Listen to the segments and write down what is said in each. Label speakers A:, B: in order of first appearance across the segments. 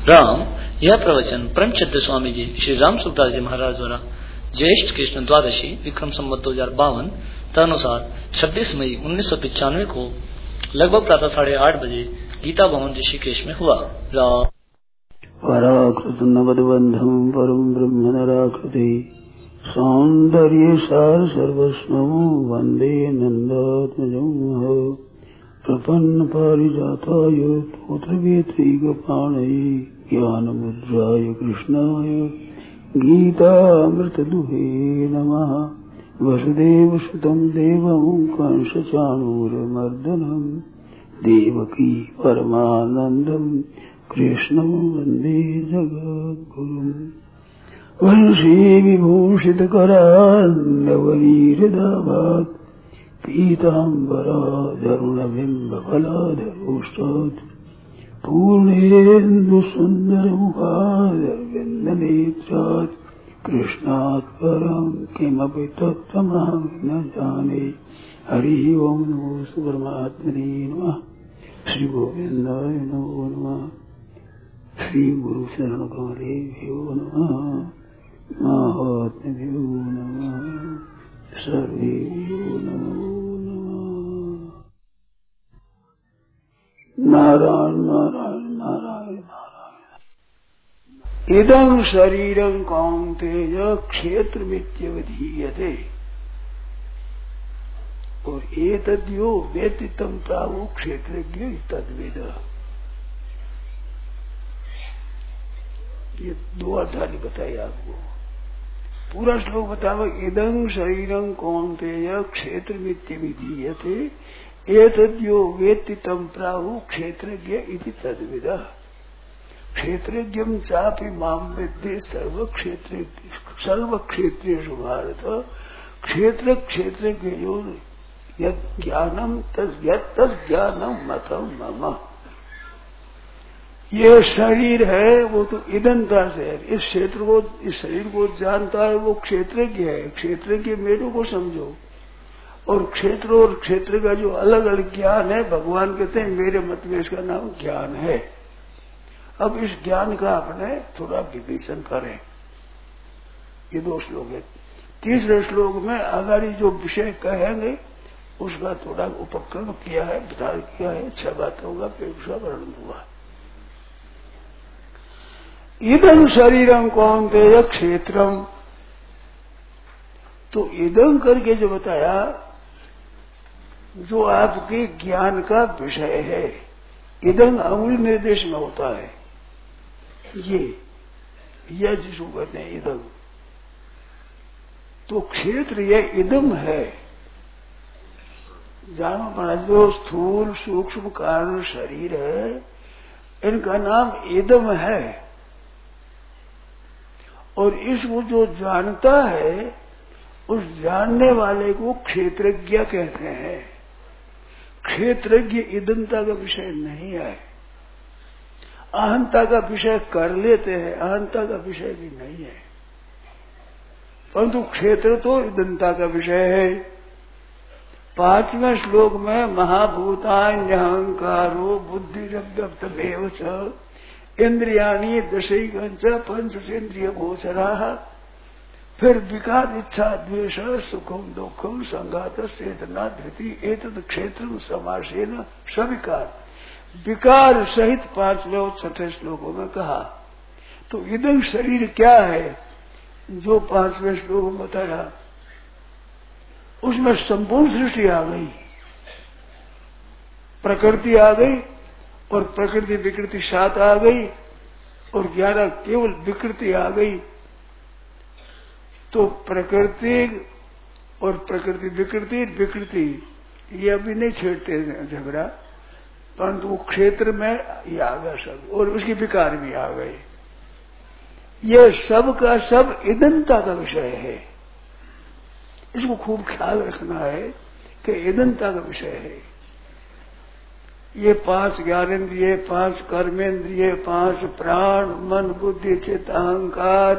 A: राम। यह प्रवचन परम छत्र स्वामी जी श्री राम सुखदास जी महाराज द्वारा ज्येष्ठ कृष्ण द्वादशी विक्रम संवत 2052 तदनुसार 26 मई 1995 को लगभग प्रातः 8:30 बजे गीता भवन ऋषिकेश में हुआ।
B: पराकृत नवदबंधम परम ब्रह्म नराकृति सौंदर्य सार सर्वस्वं वंदे नंदात्मजं प्रपन्न पारिजाताय पुत्रवेत्रैकपाणये ज्ञानमुद्राय कृष्णाय गीतामृतदुहे नमः। वसुदेवसुतं देवं कंसचाणूरमर्दनं देवकी परमानन्दं कृष्णं वन्दे जगद्गुरुम्। वंशी विभूषितकरान्नवनीरदाभात् पीताम्बराधरुणबिम्बफलाधरोष्टात् पूर्णेन्दुसुन्दरमुखादरविन्दनेत्रात् कृष्णात् परं किमपि तत्त्वमहं न जाने। हरिः ओं नमो परमात्मने नमः। श्री गोविन्दाय नमो नमः। श्री गुरु शरण कमलेभ्यो नमः। महात्म्यो नमः। सर्वेभ्यो नमो नमः। नारायण नारायण नारायण नारायण। इदं शरीरं कौन्तेय क्षेत्रमित्यवधीयते और एतद्यो वेत्ति तं प्रावो क्षेत्रज्ञ तद्वेद। ये 2 अध्याय बताए आपको। पूरा श्लोक बताओ। इदं शरीरं कौन्तेय क्षेत्रमित्यविधीयते एतद्यो वेत्ति तं प्राहु क्षेत्रज्ञ इति तद्विद। क्षेत्रज्ञं चापि मां विद्धि सर्वक्षेत्रेषु भारत। क्षेत्र क्षेत्रज्ञयोः यत् ज्ञानं तज्ज्ञानं मतं मम। ये शरीर है वो तो ईदनता से है। इस शरीर को जानता है वो क्षेत्रज्ञ है। क्षेत्रज्ञ मेरे को समझो। और क्षेत्र का जो अलग अलग ज्ञान है भगवान कहते हैं मेरे मत में इसका नाम ज्ञान है। अब इस ज्ञान का अपने थोड़ा विवेचन करें। ये 2 श्लोक है। तीसरे श्लोक में आगाड़ी जो विषय कहेंगे उसका थोड़ा उपक्रम किया है, विचार किया है। 6 बातों का पेक्षा वर्णन हुआ। इदं शरीरं कौन्तेय क्षेत्रम, तो इदं करके जो बताया जो आपके ज्ञान का विषय है। इदं अंगुली निर्देश में होता है। ये जिसको कहते हैं इदं, तो क्षेत्र ये इदम है। जानो पड़ा जो स्थूल सूक्ष्म कारण शरीर है इनका नाम इदम है। और इसको जो जानता है उस जानने वाले को क्षेत्रज्ञ कहते हैं। क्षेत्रज्ञ इदंता का विषय नहीं है। अहंता का विषय कर लेते हैं, अहंता का विषय भी नहीं है। परंतु क्षेत्र तो इदंता का विषय है। 5वें श्लोक में महाभूतान्यहंकारो बुद्धिरव्यक्तमेव च इंद्रियाणि दशैकञ्च पंचेन्द्रिय गोचराः। फिर विकार इच्छा द्वेष सुखम दुखम संघात चेतना धृति एतद क्षेत्रम समासेन सविकार। विकार सहित 5वें और 6ठे श्लोकों में कहा। तो इदं शरीर क्या है जो 5वें श्लोक में बताया उसमें संपूर्ण सृष्टि आ गई, प्रकृति आ गई और प्रकृति विकृति 7 आ गई और 11 केवल विकृति आ गई। तो प्रकृति और प्रकृति विकृति ये अभी नहीं छेड़ते झगड़ा, परंतु वो क्षेत्र में ये आ गया सब और उसके विकार भी आ गए। ये सब का सब इदंता का विषय है। इसको खूब ख्याल रखना है कि इदंता का विषय है। ये 5 ज्ञानेन्द्रिय, 5 कर्मेंद्रिय, 5 प्राण, मन, बुद्धि, चित्त, अहंकार,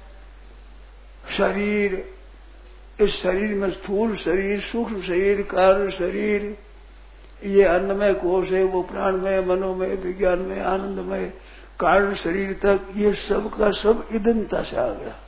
B: शरीर। इस शरीर में स्थूल शरीर, सूक्ष्म शरीर, कारण शरीर, ये अन्नमय कोश है, वो प्राणमय, मनोमय, विज्ञानमय, आनंदमय, कारण शरीर तक ये सब का सब इदंता से आ गया।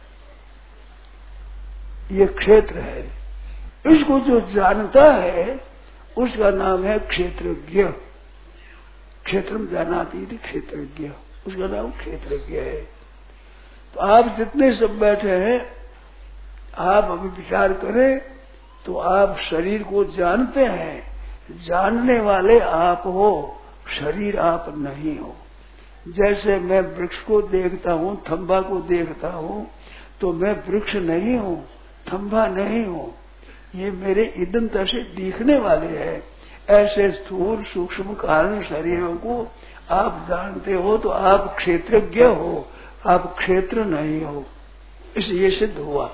B: ये क्षेत्र है। इसको जो जानता है उसका नाम है क्षेत्रज्ञ। क्षेत्रम जानाति इति क्षेत्रज्ञ, उसका नाम क्षेत्रज्ञ है। तो आप जितने सब बैठे हैं, आप अभी विचार करें तो आप शरीर को जानते हैं, जानने वाले आप हो, शरीर आप नहीं हो। जैसे मैं वृक्ष को देखता हूँ, थंबा को देखता हूँ, तो मैं वृक्ष नहीं हूँ, थंबा नहीं हूँ, ये मेरे इदंता से दिखने वाले हैं। ऐसे स्थूल सूक्ष्म कारण शरीरों को आप जानते हो तो आप क्षेत्रज्ञ हो, आप क्षेत्र नहीं हो, इसलिए सिद्ध हुआ।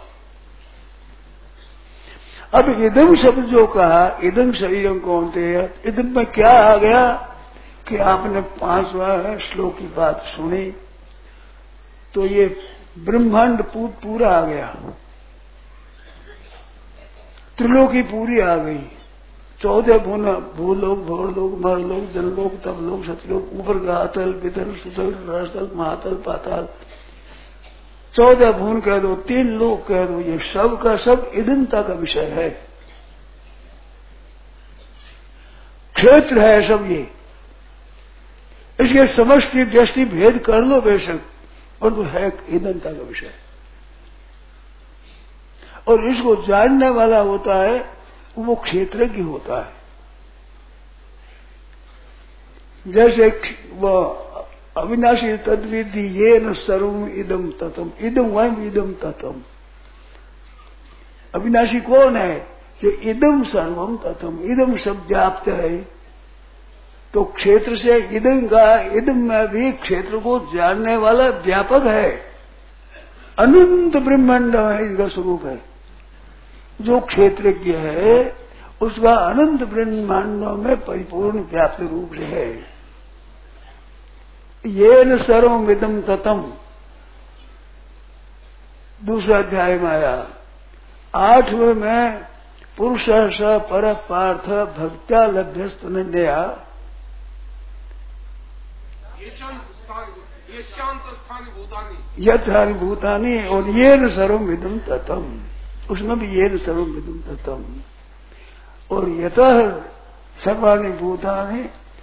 B: अब इदम शब्द जो कहा, इदम शरीरम कौन थे, इदम में क्या आ गया कि आपने 5वां श्लोक की बात सुनी तो ये ब्रह्मांड पूरा आ गया, त्रिलोकी पूरी आ गई। 14 भूलोक भौरलोक मरलोक जनलोक तपलोक सतलोक, ऊपर का अतल वितल सुतल रसतल महातल पाताल, 14 भून कह दो, 3 लोक कह दो, ये सब का सब इदंता का विषय है, क्षेत्र है सब ये। इसके समष्टि व्यष्टि भेद कर लो बेशक, और तो है इदंता का विषय। और इसको जानने वाला होता है वो क्षेत्रज्ञ होता है। जैसे वो अविनाशी तद्विधि ये न सर्वम इदम ततम, इदम वयम इदम ततम। अविनाशी कौन है? जो इदम सर्वम ततम, इदम सब व्याप्त है। तो क्षेत्र से इदम का, इदम में भी क्षेत्र को जानने वाला व्यापक है, अनंत ब्रह्मांड है, इसका स्वरूप है। जो क्षेत्रज्ञ है उसका अनंत ब्रह्मांडों में परिपूर्ण व्याप्त रूप से है। ये न सर्वमिदं ततम, दूसरा अध्याय में आया। 8वें में पुरुष स पर पार्थ भक्त्या लभ्यस्तनया, यथानि भूतानि, और ये न सर्वमिदं ततम, उसमें भी ये न सर्वमिदं ततम, और यतः सर्वाणि भूतानि,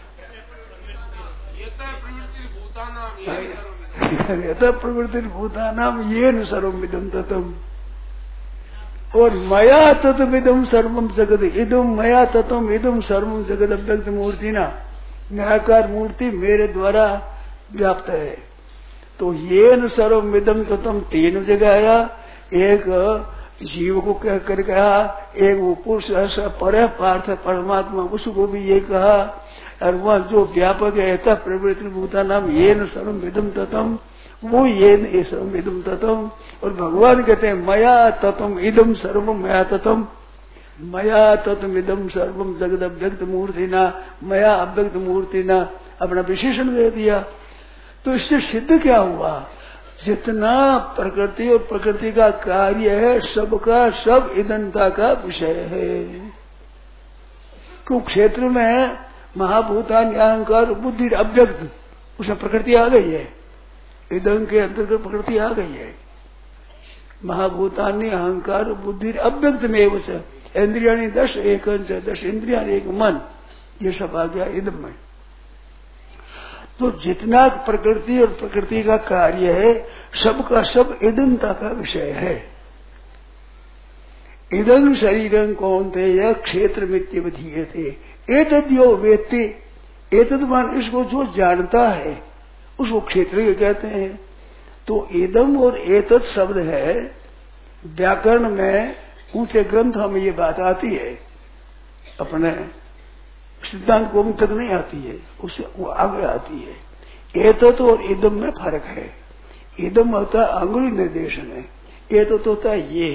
B: यतः प्रवृत्ति भूतानाम ये न सर्वमिदं ततम, और मया तत्विदम सर्वम जगत, इदम मया तत्वम इदम सर्वम जगत अव्यक्त मूर्तिना, निराकार मूर्ति मेरे द्वारा व्याप्त है। तो ये न सर्वमिदं ततम 3 जगह आया, एक जीव को कह कर कहा, एक वो पुरुष पर पार्थ परमात्मा, उसको भी ये कहा, और वह जो व्यापक है था प्रवृत्ति भूता नाम ये न सर्वमिदं ततम, वो ये न सर्वमिदं ततम। और भगवान कहते हैं मया ततम इदम सर्वम मया ततम, मया ततम इदम सर्वम जगद अव्यक्त मूर्तिना, मया अव्यक्त मूर्तिना, अपना विशेषण दे दिया। तो इससे सिद्ध क्या हुआ? जितना प्रकृति और प्रकृति का कार्य है सबका सब इदंता का विषय है। क्यों? क्षेत्र में महाभूतान अहंकार बुद्धि अव्यक्त, उसमें प्रकृति आ गई है, इदं के अंतर्गत प्रकृति आ गई है। महाभूतानि अहंकार बुद्धि अव्यक्त में इंद्रियाणी 10 एकंच, 10 इंद्रिया 1 मन, ये सब आ गया इदम में। तो जितना प्रकृति और प्रकृति का कार्य है सबका सब इदंता का विषय है। इदं शरीरं कौन्ते यह क्षेत्र मित्यवधीयते, एतद्यो वेत्ति, एतद् मान इसको जो जानता है उसको क्षेत्र कहते हैं। तो इदम और एतत् शब्द है, व्याकरण में ऊंचे ग्रंथों में ये बात आती है, अपने सिद्धांत कोम तक नहीं आती है, उससे वो आगे आती है। एतत् और इदम में फर्क है। इदम होता है अंगुली निर्देशन है, एतत् होता है ये,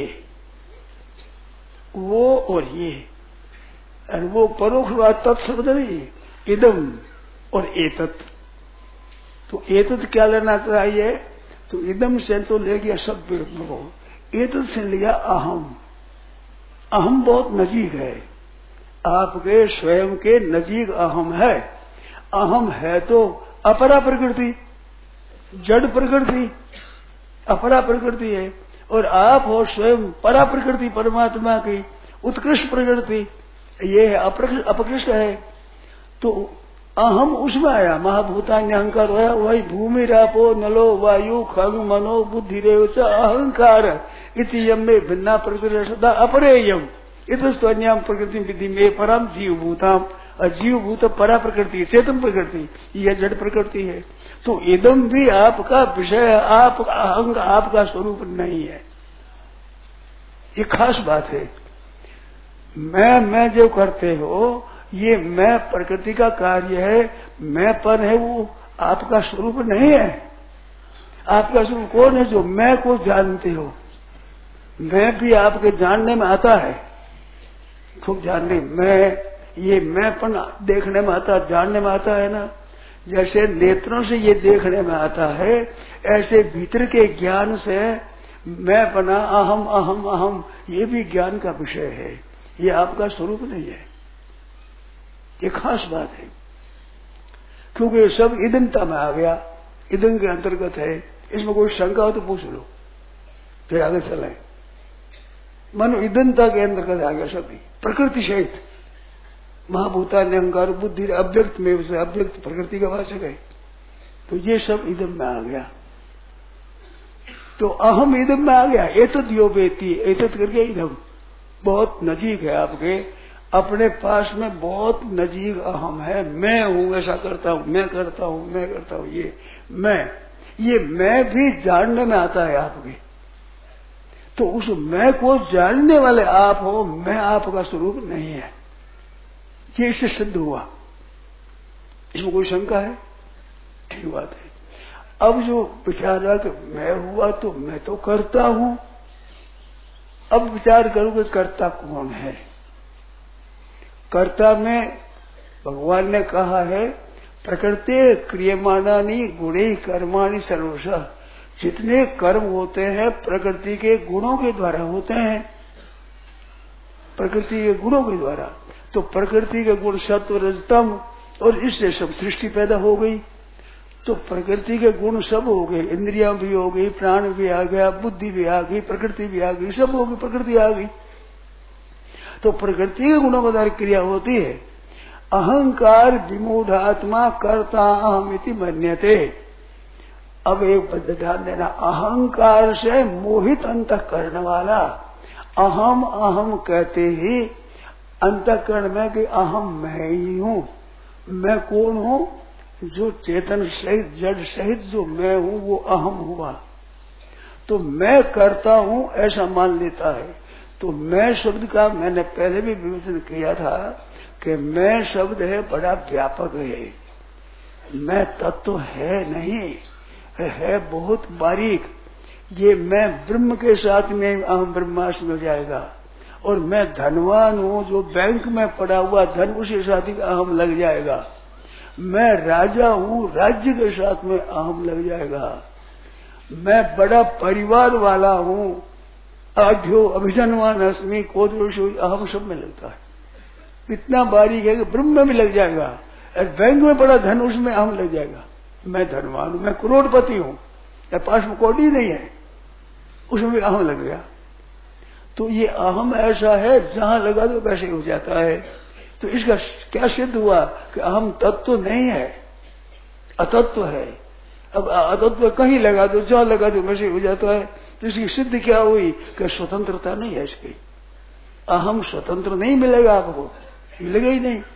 B: वो और ये, और वो परोक्ष बात तत्शब्द नहीं, इदम और एतत्। तो एतत् क्या लेना चाहिए? तो इदम से तो ले गया सब को, एतत् से लिया अहम। अहम बहुत नजीक है, आपके स्वयं के नजीक अहम है। अहम है तो अपरा प्रकृति, जड़ प्रकृति अपरा प्रकृति है, और आप हो स्वयं परा प्रकृति परमात्मा की उत्कृष्ट प्रकृति, ये अपकृष्ट है। तो अहम उसमें आया, महाभूतान्य अहंकार हुआ, वही भूमि रापो नलो वायु खंग मनो बुद्धि रेव अहंकार इति यम में भिन्ना प्रकृति सदा अपरेयम इतस्तन्याम प्रकृति विधि में परम जीवभूताम, अजीवभूत परा प्रकृति चेतन प्रकृति, यह जड़ प्रकृति है। तो इदम भी आपका विषय, आप अहंग आपका स्वरूप नहीं है, ये खास बात है। मैं जो करते हो ये मैं प्रकृति का कार्य है, मैंपन है, वो आपका स्वरूप नहीं है। आपका स्वरूप कौन है? जो मैं को जानते हो। मैं भी आपके जानने में आता है, खूब जानने मैं, ये मैंपन देखने में आता, जानने में आता है ना। जैसे नेत्रों से ये देखने में आता है, ऐसे भीतर के ज्ञान से मैं बना अहम अहम अहम, ये भी ज्ञान का विषय है, ये आपका स्वरूप नहीं है। ये खास बात है, क्योंकि ये सब इदमता में आ गया, इदम के अंतर्गत है। इसमें कोई शंका हो तो पूछ लो, फिर आगे चले। मनो इदमता के अंतर्गत आ गया सभी, प्रकृति सहित महाभूता ने अहंकार बुद्धि अव्यक्त में से अव्यक्त प्रकृति का वाचक है, तो ये सब इदम में आ गया। तो अहम इदम में आ गया, एतद यो वेति, एतद करके इदम बहुत नजीक है आपके, अपने पास में बहुत नजीक अहम है। मैं हूं, ऐसा करता हूं, मैं करता हूं, मैं करता हूं, ये मैं भी जानने में आता है आपके। तो उस मैं को जानने वाले आप हो, मैं आपका स्वरूप नहीं है, ये इससे सिद्ध हुआ। इसमें कोई शंका है? ठीक बात है। अब जो विचार रहा कि मैं हुआ तो मैं तो करता हूं, अब विचार करोगे कर्ता कौन है? कर्ता में भगवान ने कहा है प्रकृति क्रियमाणानि गुणे कर्माणि सर्वशः, जितने कर्म होते हैं प्रकृति के गुणों के द्वारा होते हैं, प्रकृति के गुणों के द्वारा। तो प्रकृति के गुण सत्व रजतम, और इससे सब सृष्टि पैदा हो गई। तो प्रकृति के गुण सब हो गए, इंद्रियां भी हो गई, प्राण भी आ गया, बुद्धि भी आ गई, प्रकृति भी आ गई, सब हो गई, प्रकृति आ गई। तो प्रकृति के गुणों के द्वारा क्रिया होती है। अहंकार विमूढ़ आत्मा कर्ता अहमिति मन्यते। अब एक ध्यान देना, अहंकार से मोहित अंतःकरण वाला अहम अहम कहते ही अंतःकरण में कि अहम मैं ही हूं। मैं कौन हूं? जो चेतन सहित जड़ सहित जो मैं हूं वो अहम हुआ। तो मैं करता हूं ऐसा मान लेता है। तो मैं शब्द का मैंने पहले भी विवेचन किया था कि मैं शब्द है बड़ा व्यापक है, मैं तत्व है नहीं, है बहुत बारीक। ये मैं ब्रह्म के साथ में अहम ब्रह्मास्मि हो जाएगा, और मैं धनवान हूं, जो बैंक में पड़ा हुआ धन उसी साथ ही अहम लग जाएगा। मैं राजा हूं, राज्य के साथ में अहम लग जाएगा। मैं बड़ा परिवार वाला हूं, आढ्यो अभिजनवान अस्मि कोदृशो, अहम सब में लगता है। इतना बारीक है कि ब्रह्म में भी लग जाएगा, और बैंक में पड़ा धन उसमें अहम लग जाएगा। मैं धनवान हूं, मैं करोड़पति हूं, या पास में कौड़ी नहीं है, उसमें भी अहम लग गया। तो ये अहम ऐसा है जहां लगा दो वैसे हो जाता है। तो इसका क्या सिद्ध हुआ कि अहम तत्व नहीं है, अतत्व है। अब अतत्व कहीं लगा दो, जहां लगा दो वैसे हो जाता है। तो इसकी सिद्ध क्या हुई कि स्वतंत्रता नहीं है इसकी। अहम स्वतंत्र नहीं मिलेगा आपको, मिलेगा ही नहीं।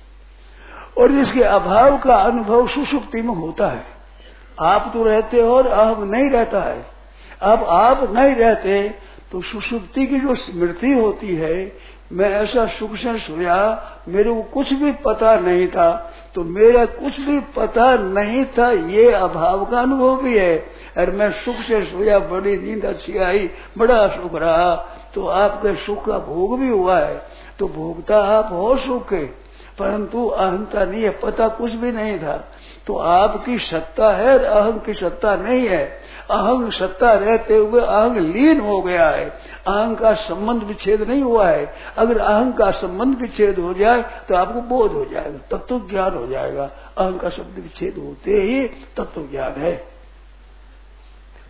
B: और इसके अभाव का अनुभव सुषुप्ति में होता है। आप तो रहते हो और अहम नहीं रहता है। अब आप नहीं रहते तो सुषुप्ति की जो स्मृति होती है, मैं ऐसा सुख से सोया, मेरे को कुछ भी पता नहीं था, तो मेरा कुछ भी पता नहीं था, ये अभाव का अनुभव भी है। और मैं सुख से सोया, बड़ी नींद अच्छी आई, बड़ा सुख रहा, तो आपके सुख का भोग भी हुआ है। तो भोगता आप हो सुख के, परंतु अहंता नहीं है, पता कुछ भी नहीं था। तो आपकी सत्ता है और अहंग की सत्ता नहीं है। अहंग सत्ता रहते हुए अहंग लीन हो गया है, अहंग का संबंध विच्छेद नहीं हुआ है। अगर अहंग का संबंध विच्छेद हो जाए तो आपको बोध हो जाएगा, तत्व ज्ञान हो जाएगा। अहंग का शब्द विच्छेद होते ही तत्व ज्ञान है।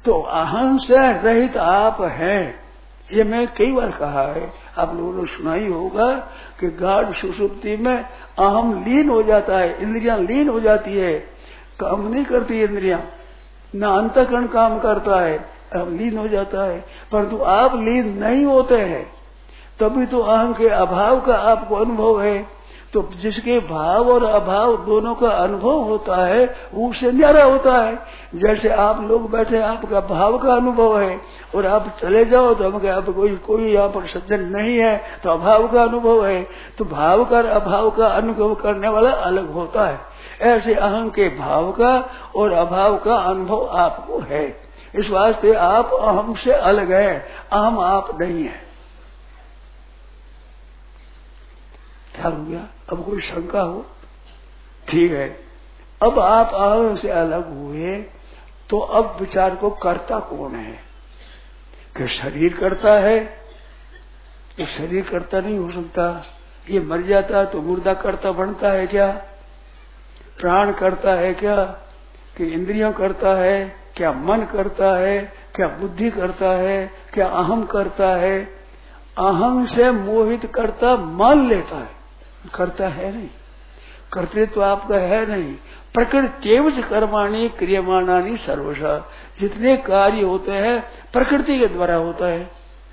B: तो अहम से रहित आप हैं, ये मैं कई बार कहा है, आप लोगों ने सुना ही होगा कि गाढ़ सुषुप्ति में अहम लीन हो जाता है, इंद्रियां लीन हो जाती है, काम नहीं करती इंद्रियां, न अंतःकरण काम करता है, अहम लीन हो जाता है। परंतु आप लीन नहीं होते हैं, तभी तो अहम के अभाव का आपको अनुभव है। तो जिसके भाव और अभाव दोनों का अनुभव होता है वो उससे न्यारा होता है। जैसे आप लोग बैठे, आपका भाव का अनुभव है, और आप चले जाओ तो हम आप कोई यहाँ पर सज्जन नहीं है तो अभाव का अनुभव है। तो भाव का अभाव का अनुभव करने वाला अलग होता है। ऐसे अहम के भाव का और अभाव का अनुभव आपको है। इस वास्ते आप अहम से अलग है, अहम आप नहीं है। ख्याल हो गया? अब कोई शंका हो? ठीक है। अब आप अहम से अलग हुए तो अब विचार को करता कौन है? कि शरीर करता है? तो शरीर करता नहीं हो सकता, ये मर जाता तो मुर्दा करता बनता है क्या? प्राण करता है क्या? कि इंद्रियां करता है क्या? मन करता है क्या? बुद्धि करता है क्या? अहम करता है? अहम से मोहित करता मान लेता है, करता है नहीं, कर्तृत्व आपका है नहीं। प्रकृति कर्माणि क्रियमाणानि सर्वशः, जितने कार्य होते हैं प्रकृति के द्वारा होता है।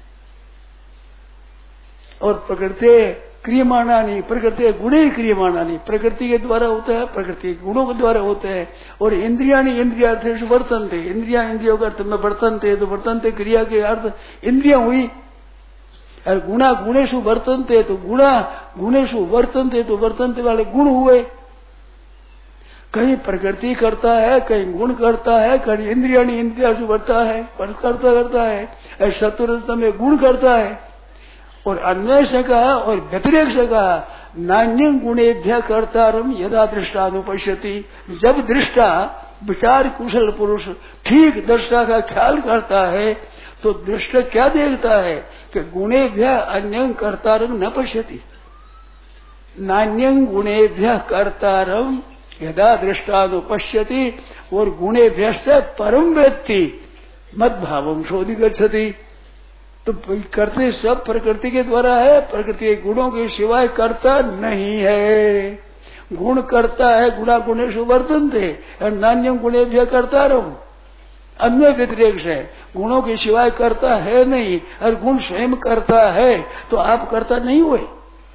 B: और प्रकृति क्रियमाणानि, प्रकृति गुणे क्रियमाणानि, प्रकृति के द्वारा होता है, प्रकृति के गुणों के द्वारा होते हैं। और इंद्रियाणि इंद्रियार्थेषु वर्तन्ते, इंद्रिया इंद्रियों के अर्थ में वर्तन्ते, तो वर्तन्ते क्रिया के अर्थ इंद्रियां हुई। और गुणा गुणेशु वर्तन्ते, तो गुणा गुणेशु वर्तन्ते, तो वर्तन्ते वाले गुण हुए। कहीं प्रकृति करता है, कहीं गुण करता है, कहीं इंद्रियाणि इंद्रियासु वर्ता है, करता है। चतुर्थ में गुण करता है। और अन्वय से कहा और व्यतिरेक से कहा, नान्य गुणेभ्य कर्तारम यदा दृष्टानुपश्यति, जब दृष्टा विचार कुशल पुरुष ठीक दृष्टा का ख्याल करता है तो दृष्टा क्या देखता है कि गुणेभ्य अन्य कर्तारम न पश्यति, नान्य गुणेभ्य कर्तारम यदा दृष्टानुपश्यति, और गुणेभ्य से परम वेत्ति मद्भावम शोधिगच्छति। तो करते सब प्रकृति के द्वारा है, प्रकृति के गुणों के सिवाय करता नहीं है। गुण करता है, गुणा गुणेषु वर्तन्ते, और नान्यम गुणेभ्य कर्तारम, अन्य व्यतिरेक से गुणों के सिवाय करता है नहीं, और गुण स्वयं करता है, तो आप करता नहीं हुए।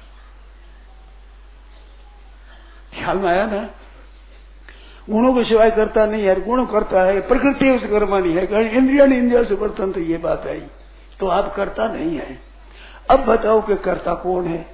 B: ख्याल में आया ना? गुणों के सिवाय करता नहीं है, गुण करता है, प्रकृति उस कर्मानी है, इंद्रिया इंद्रिया से वर्तन, तो ये बात आई, तो आप करता नहीं है। अब बताओ कि करता कौन है?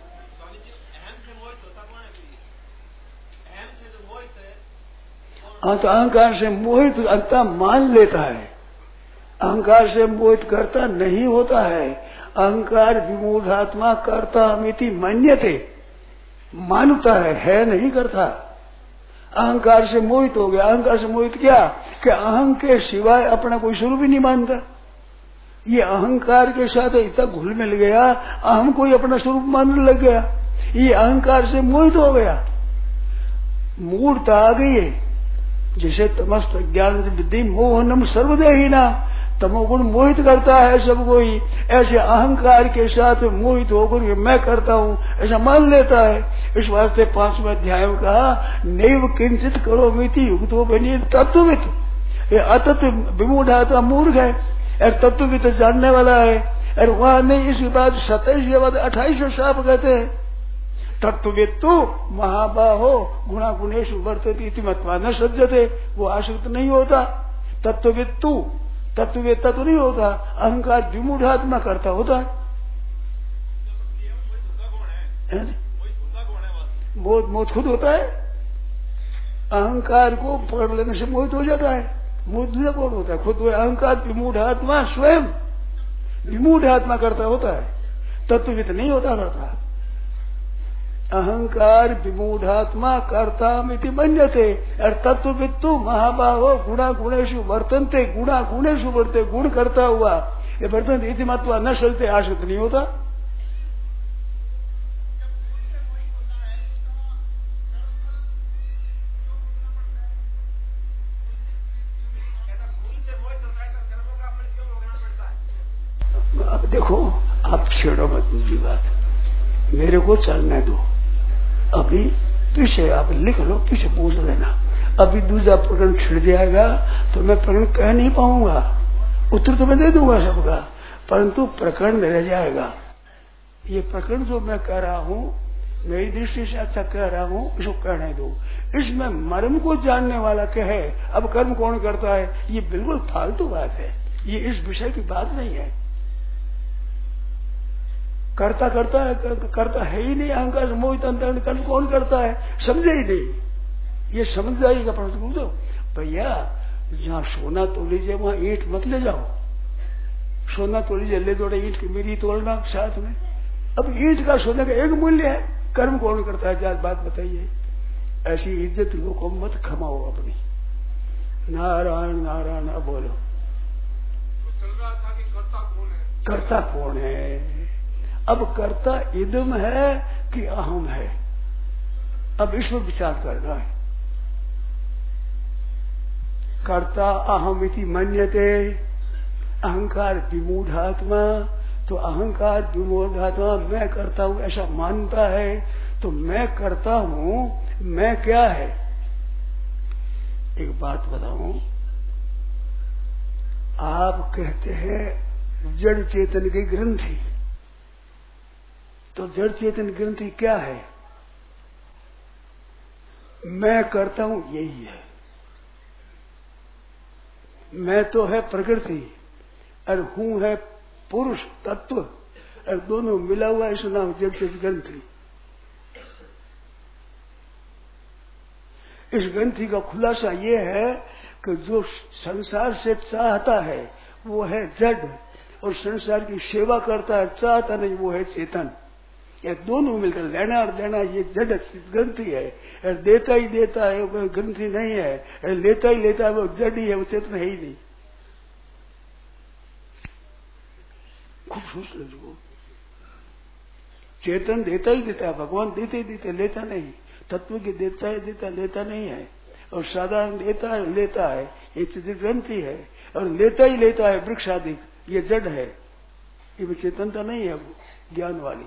B: हाँ, तो अहंकार से मोहित अंता मान लेता है, अहंकार से मोहित करता नहीं होता है। अहंकार विमूढ़ात्मा करता अमिति मन्यते, मानता है नहीं करता। अहंकार से मोहित हो गया। अहंकार से मोहित क्या कि अहं के सिवाय अपना कोई स्वरूप ही नहीं मानता। ये अहंकार के साथ इतना घुल मिल गया, अहम कोई अपना स्वरूप मानने लग गया, ये अहंकार से मोहित हो गया। मूर्ता आ गई है, जैसे तमस्त ज्ञान विद्धि मोहनम सर्वदेहिना, तमोगुण मोहित करता है सबको ही, ऐसे अहंकार के साथ मोहित होकर मैं करता हूँ ऐसा मान लेता है। इस वास्ते 5वें अध्याय में कहा, नैव किंचित करोमीति युक्तो बनी तत्वविद। ये अतत्व विमूढ़ता मूर्ख है, और तत्वविद जानने वाला है। और वहां नहीं, इस बात 27 के बाद 28 साफ कहते हैं, तत्वविद तो महाबाहो गुणा गुणेशु वर्तते इति मत्वा न सज्जते, वो आसक्त नहीं होता। तत्वविद तू, तत्ववेत्ता तो नहीं होता, अहंकार विमूढ़ात्मा करता होता है। मोहित खुद होता है, अहंकार को पकड़ लेने से मोहित हो जाता है। मोहित कौन होता है? खुद अहंकार विमूढ़ात्मा स्वयं विमूढ़ात्मा करता होता है, तत्वविद नहीं होता करता। अहंकार विमूढ़ात्मा कर्ता मिति मन्यते, और तत्वविद तो महाबाहो गुणा गुणेशु वर्तन्ते, गुणा गुणेशु वर्ते, गुण करता हुआ ये वर्तन्ते इति मत्वा न चलते, आश्रित नहीं होता। अब देखो, आप छेड़ो मत दूसरी बात, मेरे को चलने दो। अभी पीछे आप लिख लो, पीछे पूछ लेना। अभी दूसरा प्रकरण छिड़ जाएगा तो मैं प्रकरण कह नहीं पाऊंगा, उत्तर तो मैं दे दूंगा सबका, परंतु प्रकरण रह जाएगा। ये प्रकरण जो मैं कह रहा हूँ, मेरी दृष्टि से अच्छा कह रहा हूँ, इसको कहने दो। इसमें मर्म को जानने वाला क्या है, अब कर्म कौन करता है, ये बिल्कुल फालतू बात है, ये इस विषय की बात नहीं है। करता है ही नहीं, अहंकार मोहित अंतरण कर्म कौन करता है, समझे ही नहीं। ये समझ जाएगा प्रश्न पूछो, भैया जहाँ सोना तो लीजिए वहां ईंट मत ले जाओ। सोना तो लीजिए, ले दौड़े ईंट की मेरी तोड़ना साथ में। अब ईंट का सोने का एक मूल्य है, कर्म कौन करता है, क्या बात बताइए। ऐसी इज्जत लोगों को मत खमाओ अपनी। नारायण नारायण। अब बोलो,
C: चल रहा था कि कर्ता कौन है,
B: कर्ता कौन है। अब कर्ता इदम है कि अहम है, अब इस पर विचार करना है। कर्ता अहम इति मन्यते, अहंकार विमूढ़ात्मा, तो अहंकार विमूढ़ात्मा मैं करता हूं ऐसा मानता है, तो मैं करता हूं, मैं क्या है। एक बात बताऊं, आप कहते हैं जड़ चेतन की ग्रंथि, तो जड़ चेतन ग्रंथि क्या है, मैं करता हूं यही है। मैं तो है प्रकृति और हूं है पुरुष तत्व, और दोनों मिला हुआ इस नाम जड़ चेतन ग्रंथि। इस ग्रंथि का खुलासा ये है कि जो संसार से चाहता है वो है जड़, और संसार की सेवा करता है चाहता नहीं वो है चेतन। ये दोनों मिलकर लेना और देना, ये जड़ ग्रंथि है। और देता ही देता है वो ग्रंथि नहीं है, और लेता ही लेता है वो जड़ ही है, वो चेतन है ही नहीं। खूब सोच लो, चेतन देता ही देता है, भगवान देते ही देते, लेता नहीं। तत्व की देता है देता, लेता नहीं है। और साधारण देता है लेता है, ये चित्र ग्रंथि है। और लेता ही लेता है वृक्ष आदि, ये जड़ है, ये चेतनता नहीं है वो ज्ञान वाली,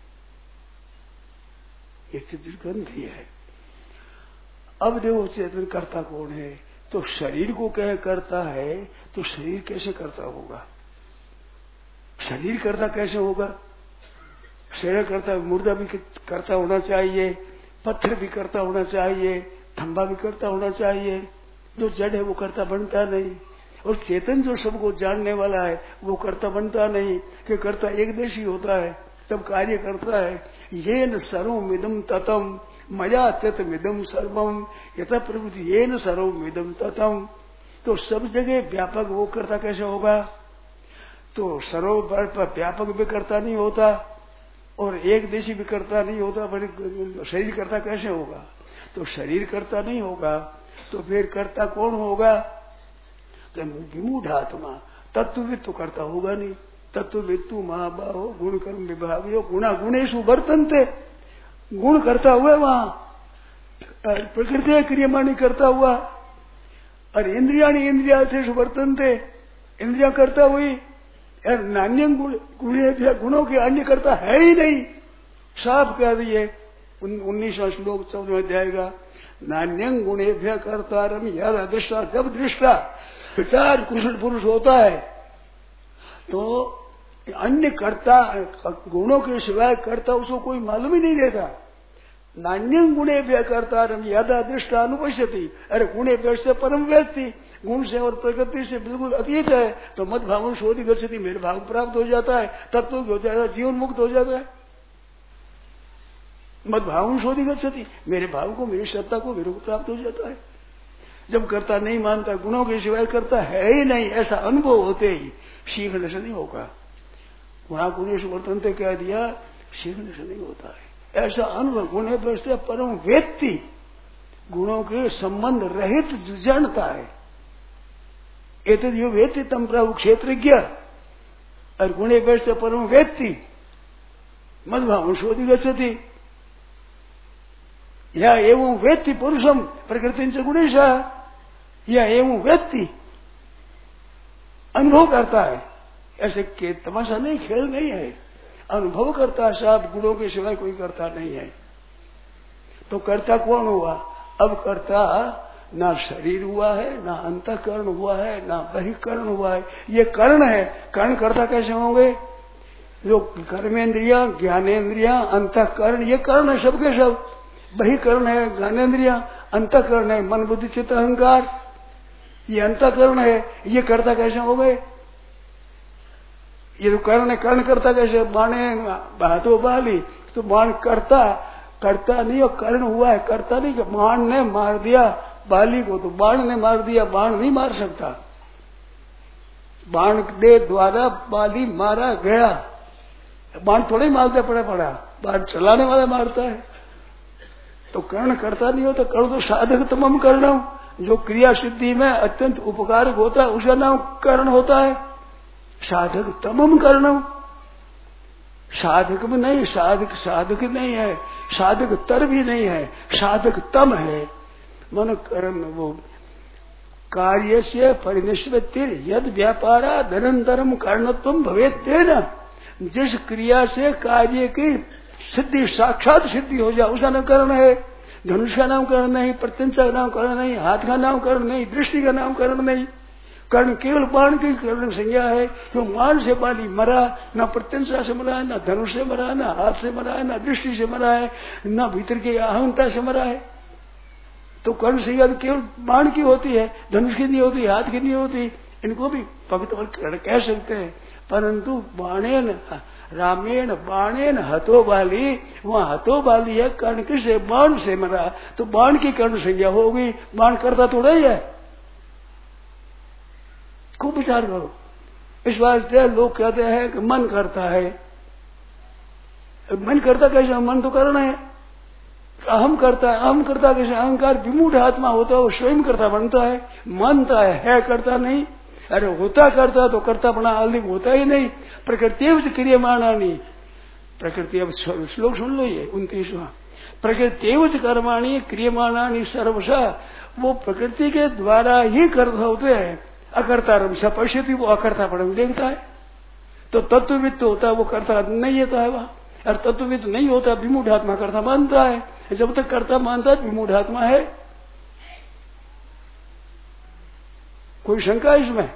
B: ये चित्र ग्रंथि है। अब देखो चेतन करता कौन है, तो शरीर को कह करता है, तो शरीर कैसे करता होगा, शरीर करता कैसे होगा। शरीर करता, मुर्दा भी करता होना चाहिए, पत्थर भी करता होना चाहिए, खंबा भी करता होना चाहिए। जो जड़ है वो करता बनता नहीं, और चेतन जो सबको जानने वाला है वो करता बनता नहीं, कि करता एक देशी होता है तब कार्य करता है। ये न सर्वमिदं ततम मया ततमिदं सर्वम यथा प्रभुति, ये न सर्वमिदं ततम। तो सब जगह व्यापक वो करता कैसे होगा, तो सर्व व्यापक भी करता नहीं होता और एक देशी भी करता नहीं होता, पर शरीर करता कैसे होगा। तो शरीर करता नहीं होगा तो फिर करता कौन होगा, तो विमूढ़ात्मा, तत्वविद तो करता होगा नहीं। तत्वविद तू महाबाहो गुण कर्म विभाग गुणा गुणेशु वर्तन्ते, गुण करता हुआ वहां, प्रकृति क्रियमाणी करता हुआ, और इंद्रियाणी इंद्रियार्थेषु वर्तन्ते, इंद्रिया करता हुई, और नान्य गुणे गुणों के अन्य करता है ही नहीं। साफ कह दिए 19वां श्लोक 14वां अध्याय का, नान्यं गुणेभ्य कर्तारम यद दृष्टा। जब दृष्टा विचार कुशल पुरुष होता है तो अन्य कर्ता गुणों के सिवाय कर्ता उसको कोई मालूम ही नहीं देता। नान्यं गुणेभ्य कर्तारम यदा दृष्टा अनुपश्यति, अरे गुणेभ्य से परम व्यक्ति, गुण से और प्रकृति से बिल्कुल अतीत है, तो मत भाव शोधि गच्छति, मेरे भाव प्राप्त हो जाता है, तत्व हो जाता है, जीवन मुक्त हो जाता है। मत भाव शोधि गच्छति, मेरे भाव को, मेरी सत्ता को, मेरे को प्राप्त हो जाता है। जब करता नहीं मानता, गुणों के सिवाय करता है ही नहीं, ऐसा अनुभव होते ही सीखने से नहीं होगा। गुणा गुणेश वर्तन्ते कह दिया, सीखने से नहीं होता है ऐसा अनुभव। गुणे पर से परम व्यक्ति, गुणों के संबंध रहित जानता है। एतद यो व्यक्ति तम प्रभु क्षेत्रज्ञ, और गुणे पर से परम व्यक्ति मद्भाव शोधि गच्छति, या एवं व्यक्ति पुरुषम प्रकृति से गुणेशः, या एवं व्यक्ति अनुभव करता है, ऐसे के तमाशा नहीं, खेल नहीं है, अनुभव करता है साहब, गुणों के सिवाय कोई करता नहीं है। तो कर्ता कौन हुआ? अब कर्ता ना शरीर हुआ है, ना अंतःकरण हुआ है, ना बहिकरण हुआ है, ये कर्ण है। कर्ण कर्ता कैसे होंगे? जो कर्मेंद्रिया, ज्ञानेन्द्रिया, अंतःकरण, ये कर्ण है सबके सब। बहिकरण है ज्ञानेन्द्रिया, अंतःकरण है मन बुद्धि चित्त अहंकार, ये अंतःकरण है। ये कर्ता कैसे हो गए? ये तो कर्ण है, कर्ण करता कैसे? बाणे हाथों बाली, तो बाण करता, करता नहीं और कर्ण हुआ है, करता नहीं। बाण ने मार दिया बाली को, तो बाण ने मार दिया, बाण नहीं मार सकता। बाण दे द्वारा बाली मारा गया, बाण थोड़े मारते पड़ा, बाण चलाने वाला मारता है। तो कर्ण करता नहीं होता, कर्ण तो साधक तमम कर्ण, जो क्रिया सिद्धि में अत्यंत उपकारक होता है उसका नाम कर्ण होता है। साधक तमम कर्ण, साधक में नहीं, साधक नहीं है, साधक तर भी नहीं है, साधक तम है। मन वो कार्य से परिनिष्पत्तिर यद व्यापारा धनंतरम कारणत्व भवेत तेन, जिस क्रिया से कार्य की सिद्धि साक्षात सिद्धि हो जाए उसका नाम कर्ण है। धनुष का नाम कर्ण नहीं, प्रत्यंचा का नाम कर्ण नहीं, हाथ का नाम कर्ण नहीं, दृष्टि का नाम कर्ण नहीं। कर्ण केवल बाण की कर्ण संज्ञा है। जो बाण से बाली मरा, न प्रत्यंचा से मरा है, न धनुष से मरा है, न हाथ से मरा है, न दृष्टि से मरा है, न भीतर की अहंता से मरा है। तो कर्ण संज्ञा केवल बाण की होती है, धनुष की नहीं होती, हाथ की नहीं होती। इनको भी भक्त कर्ण कह सकते हैं, परंतु बाणेन रामेण बाणेन हतो बाली, वहां हतो बाली है, कर्ण किसे? बाण से मरा, तो बाण की कर्ण संज्ञा होगी। बाण करता थोड़ा ही है, खूब विचार करो। इस वास्ते लोग कहते हैं कि मन करता है। मन करता कैसे? मन तो करना है। अहम करता है, अहम करता कैसे? अहंकार विमूढ़ आत्मा होता है, वो स्वयं करता बनता है, मानता है करता नहीं। अरे होता करता तो करता बना अधिक होता ही नहीं। प्रकृति क्रियमाणानी, प्रकृति, अब श्लोक सुन लो ये 29वां, प्रकृति कर्माणी क्रियमाणानी सर्वशा, वो प्रकृति के द्वारा ही कर्म होते हैं। अकर्ता रमसा पश्यति, वो अकर्ता पड़े देखता है। तो तत्वविद तो होता है, वो करता नहीं होता है वहां, और तत्वविद नहीं होता, विमूढ़ आत्मा करता मानता है। जब तक करता मानता है विमूढ़ आत्मा है। कोई शंका इसमें?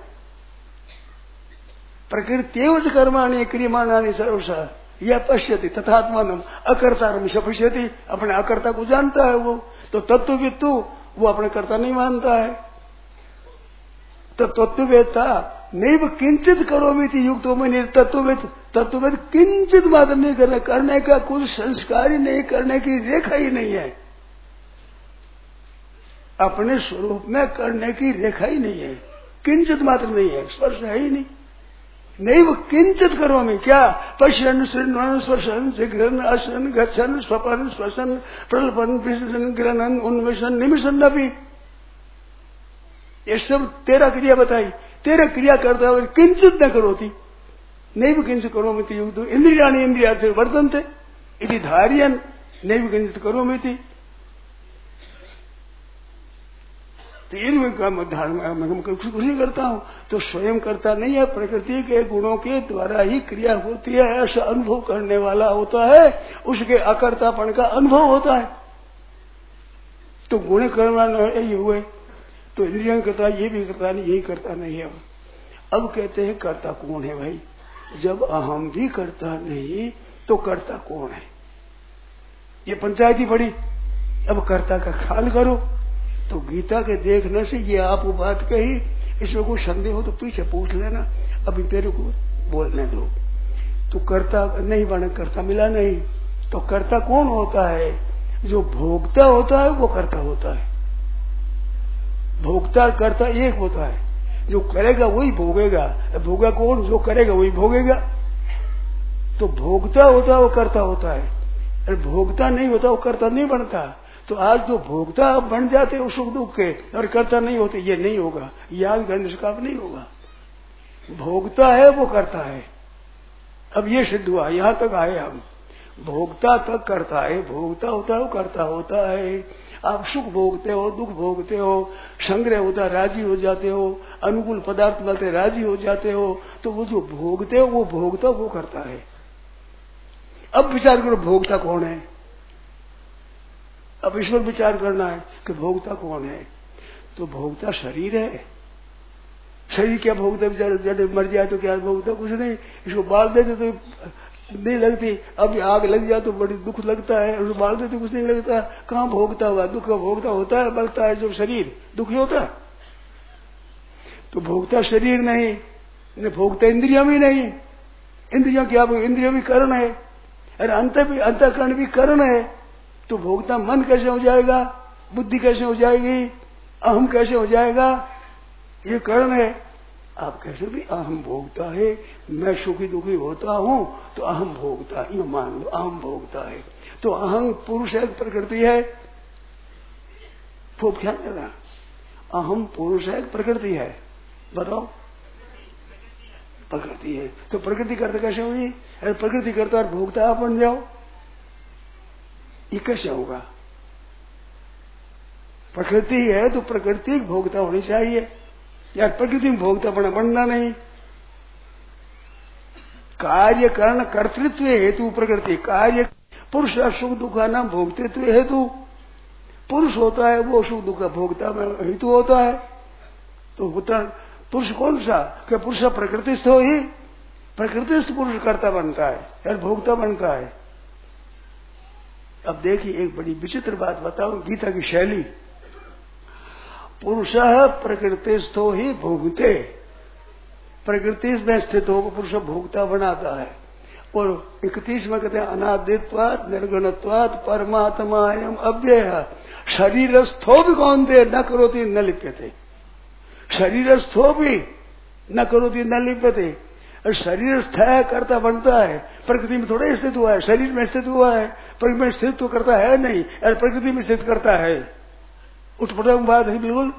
B: प्रकृति कर्माणी क्रियमाणानी सर्वशा या पश्यति तथात्मानम अकर्ता रमसा पश्यति, अपने अकर्ता को जानता है वो। तो तत्वविद तो वो अपने कर्ता नहीं मानता है। तो तत्ववेत्ता नैव किंचित करोमीति युक्तो में तत्ववेद किंचित मात्र नहीं करने का कुछ संस्कार ही नहीं, करने की रेखा ही नहीं है। अपने स्वरूप में करने की रेखा ही नहीं है, किंचित मात्र नहीं है, स्पर्श है ही नहीं। नैव किंचित करोमि, क्या? पश्यन् शृण्वन् स्पर्शन् जिघ्रन् आसन् गच्छन् स्वपन् श्वसन् प्रल्पन् विसर्जन् ग्रहणन् उन्मेषन् निमिषन् अपि, ये सब तेरा क्रिया बताई। तेरा क्रिया करता है किंचित न करोति, नैव किंचित करोमिति युक्तो इंद्रियाणि इंद्रियार्थे वर्तन्ते इति धार्यन् नैव किंचित करोमिति। तो मैं कुछ नहीं करता हूं, तो स्वयं करता नहीं है, प्रकृति के गुणों के द्वारा ही क्रिया होती है। ऐसा अनुभव करने वाला होता है, उसके अकर्तापन का अनुभव होता है। तो गुण कर्म यही हुए, तो इंद्रियों करता ये भी करता नहीं, यही करता नहीं है। अब कहते हैं कर्ता कौन है भाई? जब अहम भी करता नहीं तो कर्ता कौन है? ये पंचायती पड़ी। अब कर्ता का ख्याल करो। तो गीता के देखने से ये आप बात कही, इसमें कोई संदेह हो तो पीछे पूछ लेना, अभी तेरे को बोलने दो। तो कर्ता नहीं बने, कर्ता मिला नहीं। तो कर्ता कौन होता है? जो भोगता होता है वो कर्ता होता है। भोगता कर्ता एक होता है, जो करेगा वही भोगेगा। भोगा कौन? जो करेगा वही भोगेगा। तो भोगता होता है वो कर्ता होता है, और भोगता नहीं होता वो कर्ता नहीं बनता। तो आज जो भोगता बन जाते हैं सुख दुख के, और कर्ता नहीं होते, ये नहीं होगा, याद करने से काम नहीं होगा। भोगता है वो करता है। अब ये सिद्ध हुआ, यहां तक आए हम। भोगता तक करता है, भोगता होता है वो करता होता है। आप सुख भोगते हो, दुख भोगते हो, संग्रह होता राजी हो जाते हो, अनुकूल पदार्थ मिलते राजी हो जाते हो, तो वो जो भोगते हो वो भोगता वो करता है। अब विचार करो भोगता कौन है। अब ईश्वर विचार करना है कि भोगता कौन है। तो भोगता शरीर है। शरीर क्या भोगता, विचार जब मर जाए तो क्या भोगता, कुछ नहीं। इसको बाल देते तो नहीं लगती, अब आग लग जाए तो बड़ी दुख लगता है, उसको बाल देते कुछ नहीं लगता। कहाँ भोगता हुआ, दुख का भोगता होता है, बलता है जो शरीर दुखी होता है। तो भोगता शरीर नहीं, भोगता इंद्रिया भी नहीं। इंद्रिया क्या, इंद्रिया भी करण है, अरे अंतःकरण भी करण है। तो भोगता मन कैसे हो जाएगा, बुद्धि कैसे हो जाएगी, अहम कैसे हो जाएगा, ये करण है। आप कैसे भी अहम भोगता है, मैं सुखी दुखी होता हूं तो अहम भोगता, ये मान लो अहम भोगता है। तो अहम पुरुष है, प्रकृति है, खूब ख्याल लगा। अहम पुरुष है, प्रकृति है, बताओ। प्रकृति है तो प्रकृति करता कैसे हुई, अरे प्रकृति करता और भोगता आप बन जाओ, ये कैसे होगा। प्रकृति है तो प्रकृति भोगता होनी चाहिए, या प्रकृति में भोगता बनना नहीं। कार्य करण कर्तृत्व हेतु प्रकृति, कार्य पुरुष सुख दुख का नाम भोगतृत्व हेतु। पुरुष होता है वो सुख दुख का भोगता में हेतु होता है। तो पुरुष कौन सा, क्या पुरुष प्रकृतिस्थ हो ही, प्रकृतिस्थ पुरुष कर्ता बनता है या भोगता बनता है। अब देखिए एक बड़ी विचित्र बात बताऊं, गीता की शैली। पुरुष प्रकृतिस्थो ही भोगते, प्रकृति में स्थित होकर पुरुष भोगता बनाता है। और 31 में कहते हैं अनादित्वात् निर्गुणत्वात् परमात्मा एवं अव्यय शरीरस्थो भी कौनते न करोति न लिप्यते। शरीरस्थो भी न करोति न लिप्यते। शरीरस्थ है, करता बनता है, प्रकृति में थोड़ा स्थित हुआ है, शरीर में स्थित हुआ है, प्रकृति में स्थित तो करता है नहीं, और प्रकृति में स्थित करता है। उठपटांग बात है बिल्कुल।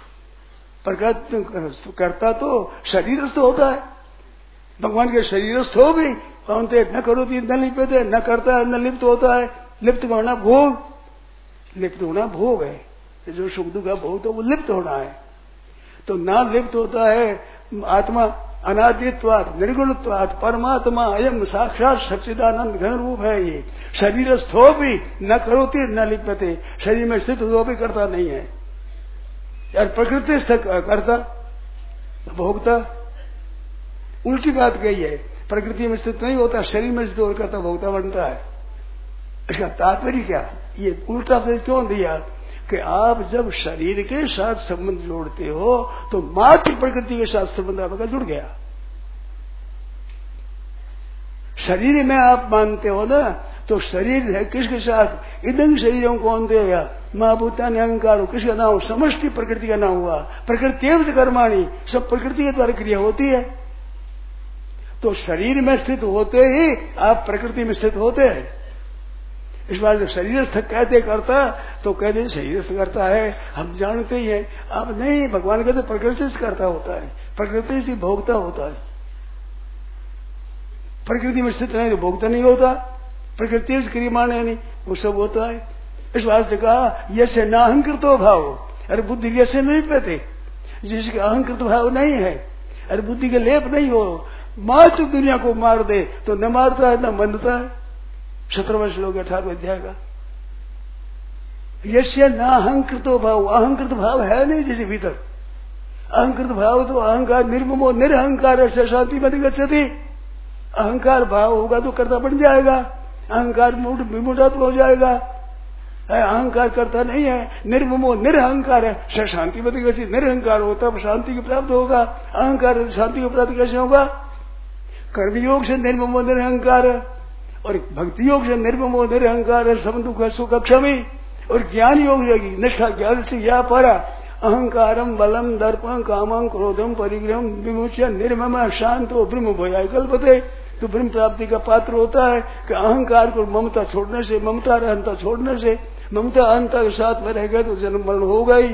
B: करता तो शरीरस्थ होता है, भगवान के शरीरस्थ हो भी कौनते न करोति न लिप्यते, न करता है न लिप्त होता है। लिप्त होना भोग, लिप्त होना भोग है, जो सुख दुख का भोग तो वो लिप्त होना है। तो ना लिप्त होता है आत्मा, अनादित्वात् निर्गुणत्वात् परमात्मा अयम साक्षात सच्चिदानंद घन रूप है। ये शरीरस्थो भी न करोति न लिप्यते, शरीर में स्थित हो भी करता नहीं है, यार प्रकृति स्थित करता भोगता। उल्टी बात कही है, प्रकृति में स्थित नहीं होता, शरीर में स्थित होकर करता भोगता बनता है। इसका तात्पर्य क्या, ये उल्टा क्यों दिया कि आप जब शरीर के साथ संबंध जोड़ते हो तो मात्र प्रकृति के साथ संबंध आपका जुड़ गया। शरीर में आप मानते हो ना, तो शरीर है किसके साथ, इदं शरीरों कौन देगा, माँ भूता ने अहंकार, किसका नाम, समष्टि प्रकृति का नाम हुआ। प्रकृति कर्माणी, सब प्रकृति के द्वारा क्रिया होती है। तो शरीर में स्थित होते ही आप प्रकृति में स्थित होते हैं। इस बार जब शरीरस्थ कहते करता तो कहते शरीरस्थ करता है, हम जानते ही हैं। अब नहीं, भगवान कहते प्रकृति से करता होता है, प्रकृति से भोगता होता है। प्रकृति में स्थित नहीं तो भोगता नहीं होता, प्रकृति से क्रियमाण है नहीं, वो सब होता है। इस बात से कहा यसे न अहंकृतो भाव, अरे बुद्धि यसे नहीं पहते, जिसके अहंकृत भाव नहीं है, अरे बुद्धि के लेप नहीं हो, मात्र दुनिया को मार दे तो न मारता है न बंधता है। 17वां श्लोक 18वें अध्याय का। यश्य न अहंकृतो भाव, अहंकृत भाव है नहीं जिसे भीतर। अहंकृत भाव तो अहंकार निर्ममो निरहंकार से शांति में गच्छति। अहंकार भाव होगा तो कर्ता बन जाएगा, अहंकार विमूढ़त्व हो जाएगा। अहंकार करता नहीं है, निर्ममो निरहंकार है, शांति में गच्छति। निरहंकार होता शांति की प्राप्त होगा, अहंकार शांति की प्राप्त कैसे होगा, कर्मयोग से निर्ममो निरहंकार और भक्ति योग से निर्ममो निरहंकार सब दुख सुख क्षमी, और ज्ञान योग से निष्ठा ज्ञान से या परा अहंकारम बलम दर्पम कामं क्रोधम परिग्रहम विमुच्य निर्मम शांतो ब्रह्म भयाय कल्पते। तो ब्रह्म प्राप्ति का पात्र होता है कि अहंकार को ममता छोड़ने से, ममता अहंता छोड़ने से, ममता अहंता के साथ में रह गए तो जन्म मरण होगा ही।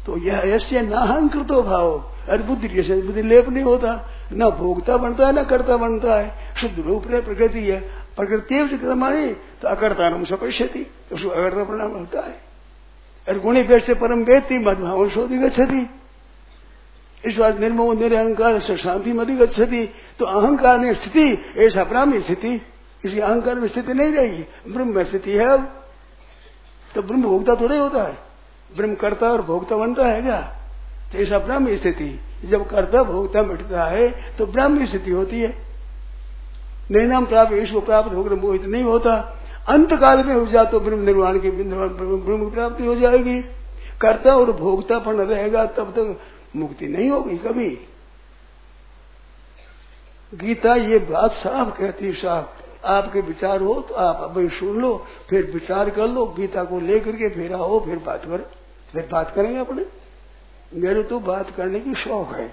B: तो यह ऐसे नाहंकृतो भाव। अरे बुद्धि कैसे, बुद्धि लेप नहीं होता, न भोगता बनता है न कर्ता बनता है। शुद्ध रूप में प्रकृति है, प्रकृति क्रमाणी तो अकर्ता नाम सपश्यति, उसको अकर्ता परिणाम होता है। अरे गुणी पेट से परम वेत्ति मद्भाव शोधि गच्छति, इस बात निर्मोह निरअहंकार से शांति मधि गच्छति। तो अहंकार में स्थिति ऐसा ब्राह्मी स्थिति, इसी अहंकार में स्थिति नहीं रही, ब्रह्म में स्थिति है। अब तो ब्रह्म भोगता थोड़े होता है, ब्रह्म कर्ता और भोगता बनता है क्या? तो ऐसा ब्राह्मी स्थिति, जब कर्ता भोगता मिटता है तो ब्राह्मी स्थिति होती है। नैनाम प्राप्त ईश्वर प्राप्त होकर मोहित नहीं होता। अंत काल में हो जाए तो ब्रह्म निर्वाण की ब्रह्म प्राप्ति हो जाएगी। कर्ता और भोगतापन रहेगा तब तक मुक्ति नहीं होगी कभी। गीता ये बात साफ कहती, साफ। आपके विचार हो तो आप अभी सुन लो, फिर विचार कर लो, गीता को लेकर के फिर आओ, फिर बात करेंगे अपने। मेरे तो बात करने की शौक है।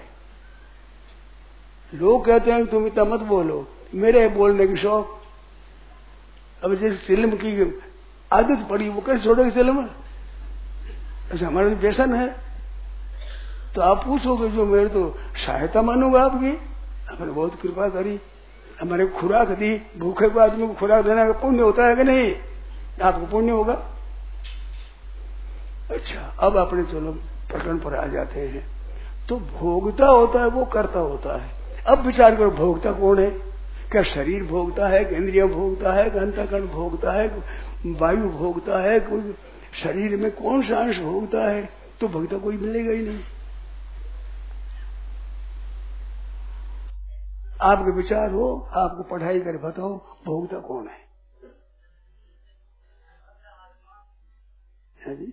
B: लोग कहते हैं तुम इतना मत बोलो, मेरे बोलने की शौक। अब जैसे फिल्म की आदत पड़ी, वो कैसे छोड़ेगी फिल्म? ऐसा हमारा व्यसन है। तो आप पूछोगे जो मेरे तो सहायता मानूंगा आपकी, आपने बहुत कृपा करी, हमारे खुराक दी। भूखे को आदमी को खुराक देने का पुण्य होता है कि नहीं? आपको पुण्य होगा। अच्छा, अब अपने चलो प्रकरण पर आ जाते हैं। तो भोगता होता है, वो कर्ता होता है। अब विचार करो, भोगता कौन है? क्या शरीर भोगता है, इंद्रिय भोगता है, अंतःकरण भोगता है, वायु भोगता है, कोई शरीर में कौन सा अंश भोगता है? तो भोगता कोई मिलेगा ही नहीं। आपके विचार हो, आपको पढ़ाई कर बताओ भोगता कौन है? जी?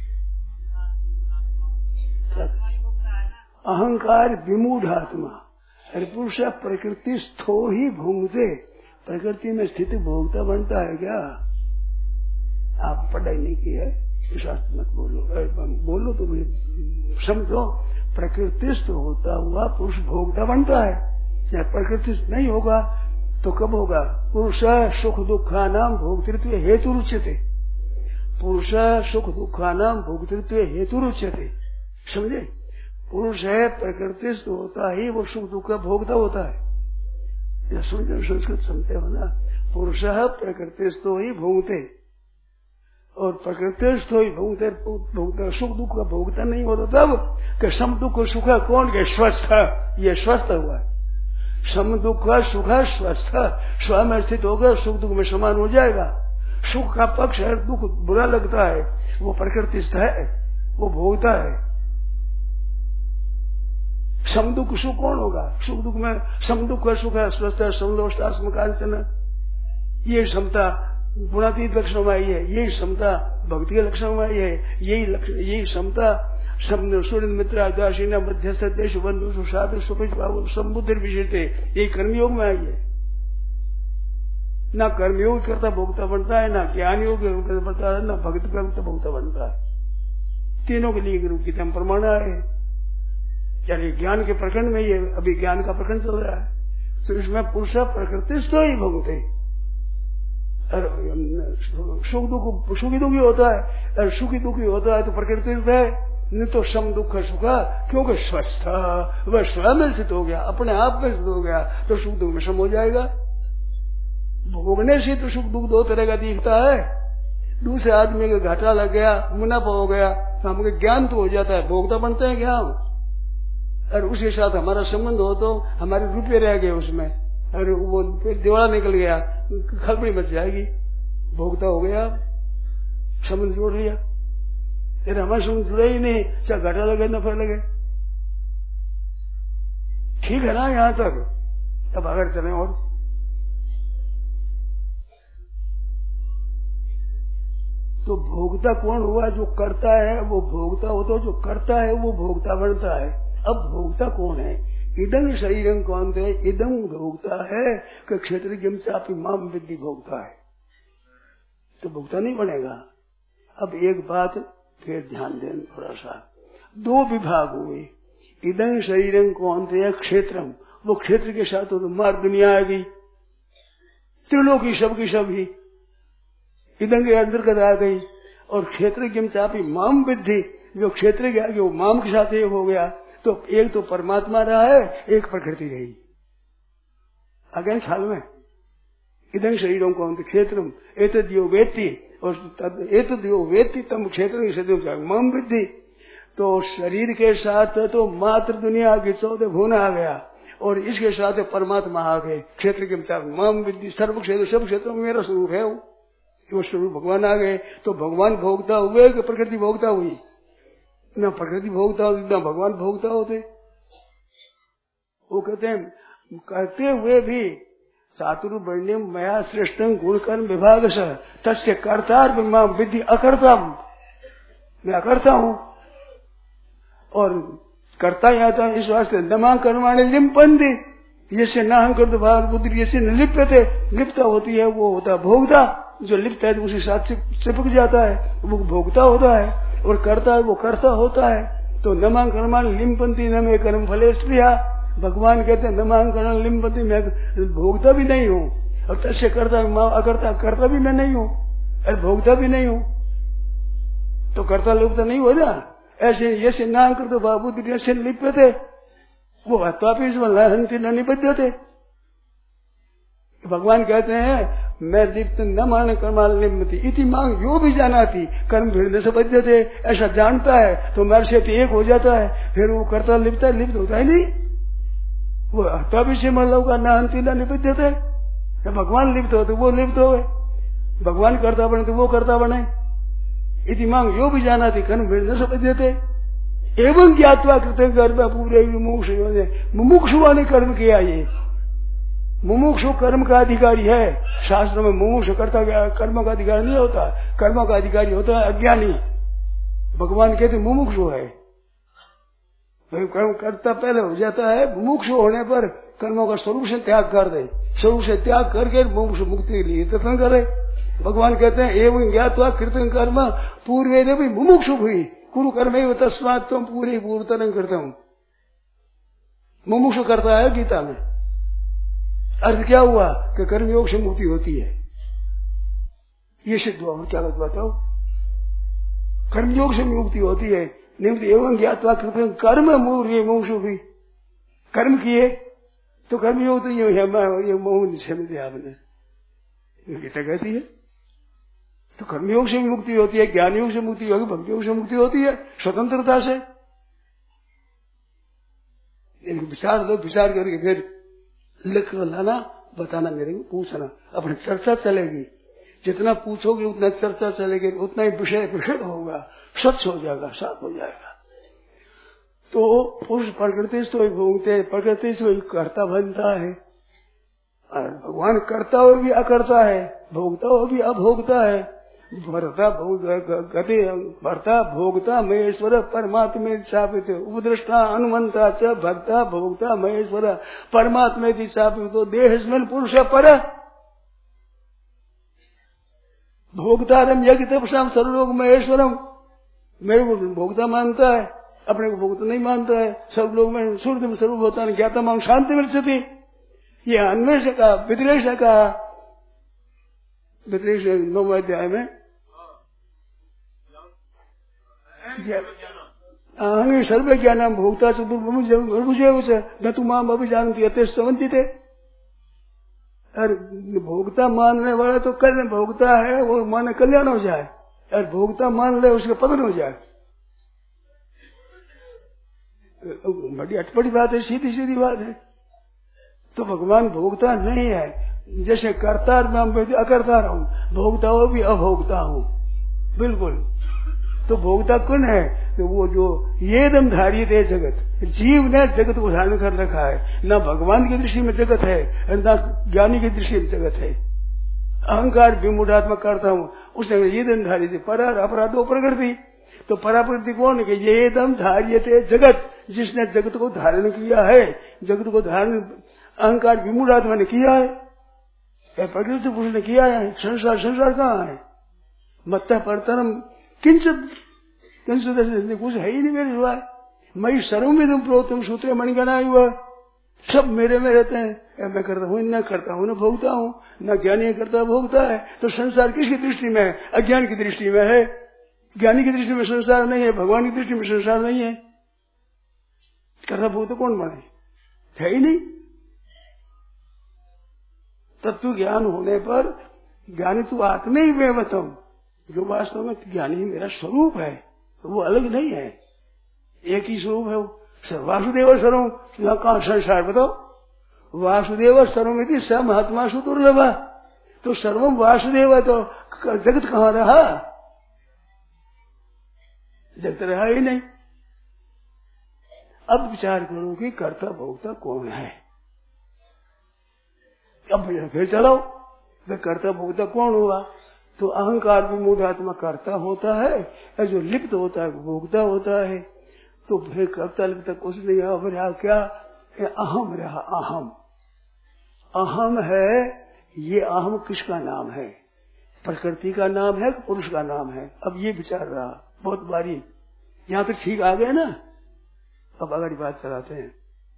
B: अहंकार विमूढ़ात्मा। अरे पुरुष प्रकृति स्थो ही भोगते, प्रकृति में स्थित भोगता बनता है क्या? आप पढ़ाई नहीं की है, शास्त्र मत बोलो। बोलो तो समझो, प्रकृतिस्थ होता हुआ पुरुष भोगता बनता है। या प्रकृति नहीं होगा तो कब होगा? पुरुष सुख दुखानाम भोक्तृत्व हेतु रुच्यते, पुरुष सुख दुखानाम भोक्तृत्व हेतु रुच्यते। समझे? पुरुष है प्रकृतिस्थ होता ही वो सुख दुख का भोगता होता है। या समझो, संस्कृत समझते हो ना? पुरुष प्रकृतिस्थ ही भोगते, और प्रकृतिस्थ ही भोगते सुख दुख का भोगता नहीं होता। तब कि सम दुख सुख कौन के? स्वस्थ, ये स्वस्थ हुआ। सम दुख सुख स्वस्थ, स्व में स्थित होगा, सुख दुख में समान हो जाएगा। सुख का पक्ष है, दुख बुरा लगता है, वो प्रकृतिस्थ है, वो भोगता है। सम दुख सुख कौन होगा? सुख दुख में सम दुख सुख स्वस्थ समलोष्टास्म कांचन, ये क्षमता गुणातीत लक्षणों में आई है, यही क्षमता भक्ति के लक्षणों में आई है, यही क्षमता सूर्य मित्र आदासीन मध्यस्थ देश बंधु साधु समुद्र विषय, यही कर्मयोग में आई है। ना कर्मयोग करता भोगता बनता है, ना ज्ञान योग बनता है, ना भक्त करता भोगता बनता है। तीनों के लिए गुरु की तम प्रमाण है। यानी ज्ञान के प्रकरण में ये अभी ज्ञान का प्रकरण चल रहा है, तो इसमें पुरुष प्रकृतिस्थ ही भोगते। सुखी दुखी होता है, सुखी दुखी होता है तो प्रकृतिस्थ है, नहीं तो सम दुख सुख, क्योंकि स्वस्थ वह स्वयं में स्थित हो गया, अपने आप में स्थित हो गया, तो सुख दुख में सम हो जाएगा। भोगने से तो सुख दुख दो तरह का दिखता है। दूसरे आदमी का घाटा लग गया, मुनाफा हो गया, तो हमको ज्ञान तो हो जाता है, भोगता बनते हैं क्या हम? और उसके साथ हमारा संबंध हो तो हमारे रुपये रह गए उसमें, और वो दिवाला निकल गया, खलबली मच जाएगी। भोगता हो गया, संबंध जोड़ लिया, फिर हमारे संबंध जुड़े ही नहीं, चाहे घाटा लगे नफा लगे। ठीक है ना यहाँ तक? अब आगे चले। और तो भोगता कौन हुआ? जो करता है वो भोगता होता है, जो करता है वो भोगता बनता है। अब भोगता कौन है? इदं शरीरं कौन थे? इदं भोगता है कि क्षेत्र चापी माम विद्धि भोगता है, तो भोगता नहीं बनेगा। अब एक बात फिर ध्यान दें थोड़ा सा, दो विभाग हुए। इदं शरीरं कौन थे? क्षेत्रम, वो क्षेत्र के साथ तो मार दुनिया आ गई, त्रिलोकी सब की सब ही इदं के अंतर्गत आ गई। और क्षेत्र चापी माम विद्धि, जो क्षेत्र के आगे वो माम के साथ एक हो गया, तो एक तो परमात्मा रहा है, एक प्रकृति रही। अगेन ख्याल में इधर शरीरों को क्षेत्र एतद्यो वेत्ति और एतद्यो वेत्ति तम क्षेत्र मम विद्धि। तो शरीर के साथ तो मात्र दुनिया की 14 भुवन आ गया और इसके साथ परमात्मा आ गए। क्षेत्र के अनुसार मम विद्धि सर्व क्षेत्र, सब क्षेत्रों में मेरा स्वरूप है वो स्वरूप भगवान आ गए। तो भगवान भोगता हुए कि प्रकृति भोगता हुई? न प्रकृति भोगता होती न भगवान भोगता होते। वो कहते हैं करते हुए भी चातुर्वर्ण्यम मया श्रेष्ठं गुण कर्म विभाग से तस्य कर्तार ब्रह्मा विद्धि अकर्ता। मैं अकर्ता हूँ और करता ही आता इस वास्ते नमा कर्माणे लिम्पन्ति जैसे न हम कर भाव बुद्धि जैसे न लिप्यते, लिप्ता होती है वो होता भोगता, जो लिप्ता है तो उसी साथ चिपक जाता है वो भोगता होता है, और करता है वो करता होता है। तो नमा कर्माण लिम्पन्ति न मे कर्म फले स्प्रिया। भगवान कहते हैं नमांग कर्म लिम्पन्ति, मैं भोगता भी नहीं हूँ और तस्य करता अकर्ता, करता भी मैं नहीं हूँ और भोगता भी नहीं हूँ। तो करता लिप्ता नहीं हो जा ऐसे जैसे ना कर तो बाबू ऐसे लिप्य थे वो हत्वापी न निबद्ध थे। भगवान कहते हैं मैं लिप्त न मान कर्माल निम्नति इति मांग यो भी जाना थी कर्म भिड़ से बद्ध थे, ऐसा जानता है तो मेरे से एक हो जाता है, फिर वो करता लिप्ता लिप्त होता ही नहीं। वो हत्वापी से मतलब का न अंति न निबद्ध थे। भगवान लिप्त हो तो वो लिप्त हो, भगवान करता बने तो वो करता बने। इति मांग यो भी जाना थी कर्म भिड़ से बद्ध थे एवं ज्ञातवा कृत कर्म पूरे मुमुक्षु ने कर्म किया। ये मुमुक्षु कर्म का अधिकारी है। शास्त्र में मुमुक्षु करता कर्म का अधिकारी नहीं होता, कर्म का अधिकारी होता है अज्ञानी। भगवान कहते मुमुक्षु है, कर्म करता पहले हो जाता है। मुमुक्षु होने पर कर्मों का स्वरूप से त्याग कर दे, स्वरूप से त्याग करके मुमुक्षु मुक्ति के लिए यत्न करे। भगवान कहते हैं एवं ज्ञातवा कृतं कर्म पूर्वे ने भी मुमुक्षु हुई कुरु कर्म तस्मात् तुम पूरी पूर्वतरंग करता हूं। मुमुक्षु करता है गीता में। अर्थ क्या हुआ कि कर्मयोग से मुक्ति होती है, ये सिद्ध हुआ। क्या बताओ, कर्मयोग से मुक्ति होती है। निमित्त एवं ज्ञातवा कृतं कर्म मूर्य मुमुक्षु भी कर्म किए तो कर्मयोग तो ये मिले आपने गीता कहती है। तो कर्मयोग से मुक्ति होती है, ज्ञान योग से मुक्ति होगी, भक्ति योग से मुक्ति होती है स्वतंत्रता से। विचार लो, विचार करके फिर लिख लाना, बताना, मेरे को पूछना, अपनी चर्चा चलेगी। जितना पूछोगे उतना चर्चा चलेगी, उतना ही विषय विषय होगा, स्वच्छ हो जाएगा, साफ हो जाएगा। तो पुरुष प्रकृति से भोगते, प्रकृति से कर्ता बनता है। भगवान करता हो भी अकर्ता है, भोगता हो भी अभोगता है। भरता भोगता महेश्वर परमात्मे चापित उपदृष्टा अनुमंता च भक्ता भोगता महेश्वर परमात्मे चापित तो देहस्मिन् पुरुष पर भोगतारम यज्ञ तपसाम सर्वलोक महेश्वरम। मेरे को भोगता मानता है, अपने को भोगता नहीं मानता है। सर्वलोक में सूर्य में सर्व होता है, ज्ञाता मांग शांति मिलती। ये अन्वेष का विद्रेष का विद्रेष 9वें अध्याय में सर्व ज्ञान भोक्ता मुझे न तुम अभिजानती अत्यंत थे। और भोक्ता मानने वाला तो कल्याण भोगता है, वो माने कल्याण हो जाए, और भोक्ता मान ले उसका पतन हो जाए। बड़ी अटपटी बात है, सीधी सीधी बात है। तो भगवान भोगता नहीं है, जैसे करता अकर्ता रहूं, भोगता हो भी अभोगता हूं, बिल्कुल। तो भोगता कौन है? तो वो जो ये दम धारिय थे जगत, जीव ने जगत को धारण कर रखा है। न भगवान की दृष्टि में जगत है, न ज्ञानी की दृष्टि में जगत है। अहंकार विमूढ़ात्मक करता हूं, उसने ये दम धारिय थे पर अपराधो प्रकृति। तो पराप्रकृति कौन है? ये दम धारिय थे जगत, जिसने जगत को धारण किया है। जगत को धारण अहंकार विमूढ़ात्मा ने किया है, प्रकृति पुरुष ने किया है। संसार कहाँ है? मत्ता परतरम किंचित कुछ है ही नहीं मेरे हुआ। मैं सर्वविदम प्रोतम सूत्र मणिगणा हुआ, सब मेरे में रहते हैं। मैं करता हूँ न करता हूँ, न भोगता हूँ, न ज्ञानी करता भोगता है। तो संसार किसकी दृष्टि में है? अज्ञान की दृष्टि में है। ज्ञानी की दृष्टि में संसार नहीं है, भगवान की दृष्टि में संसार नहीं है। कर्ता भोक्ता कौन बने? है ही नहीं। तत्व ज्ञान होने पर ज्ञानी तो आत्मा ही मैं बताऊं, जो वास्तव में ज्ञानी मेरा स्वरूप है, तो वो अलग नहीं है, एक ही स्वरूप है वो। वासुदेव सर्वम, यहाँ कहाँ संसार बताओ? वासुदेव सर्वमिति स महात्मा सुदुर्लभ, तो सर्वम वासुदेव है, तो जगत कहाँ रहा? जगत रहा ही नहीं। अब विचार करो कि कर्ता भोक्ता कौन है। अब फिर चलो, तो कर्ता भोक्ता कौन हुआ? तो अहंकार भी मूढ़ आत्मा कर्ता होता है, और जो लिप्त होता है भोक्ता होता है। तो फिर कर्ता लिप्त कुछ नहीं, अब रहा क्या? अहम रहा। अहम अहम है। ये अहम किसका नाम है? प्रकृति का नाम है कि पुरुष का नाम है? अब ये विचार रहा बहुत बारी। यहाँ तक ठीक आ गए ना? अब अगली बात चलाते हैं।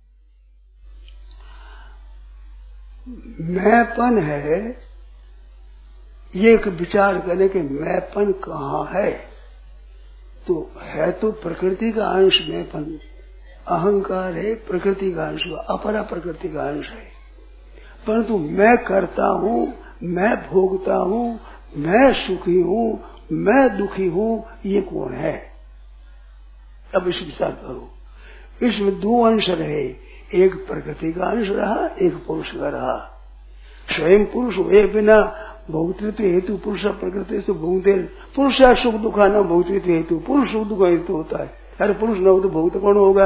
B: मैंपन है, ये एक विचार करें कि मैंपन कहाँ है। तो है तो प्रकृति का अंश मैंपन, अहंकार है प्रकृति का अंश, अपरा प्रकृति का अंश है। परंतु मैं करता हूँ, मैं भोगता हूँ, मैं सुखी हूँ, मैं दुखी हूँ, ये कौन है? अब इस विचार करो। इसमें दो अंश रहे, एक प्रकृति का अंश रहा, एक पुरुष का रहा। स्वयं पुरुष हुए बिना भोक्तृत्व हेतु पुरुष प्रकृति से भोगते, पुरुष सुख दुखा न भोक्तृत्व हेतु, पुरुष सुख दुख हेतु होता है। अरे पुरुष न हो तो भोक्त कौन होगा?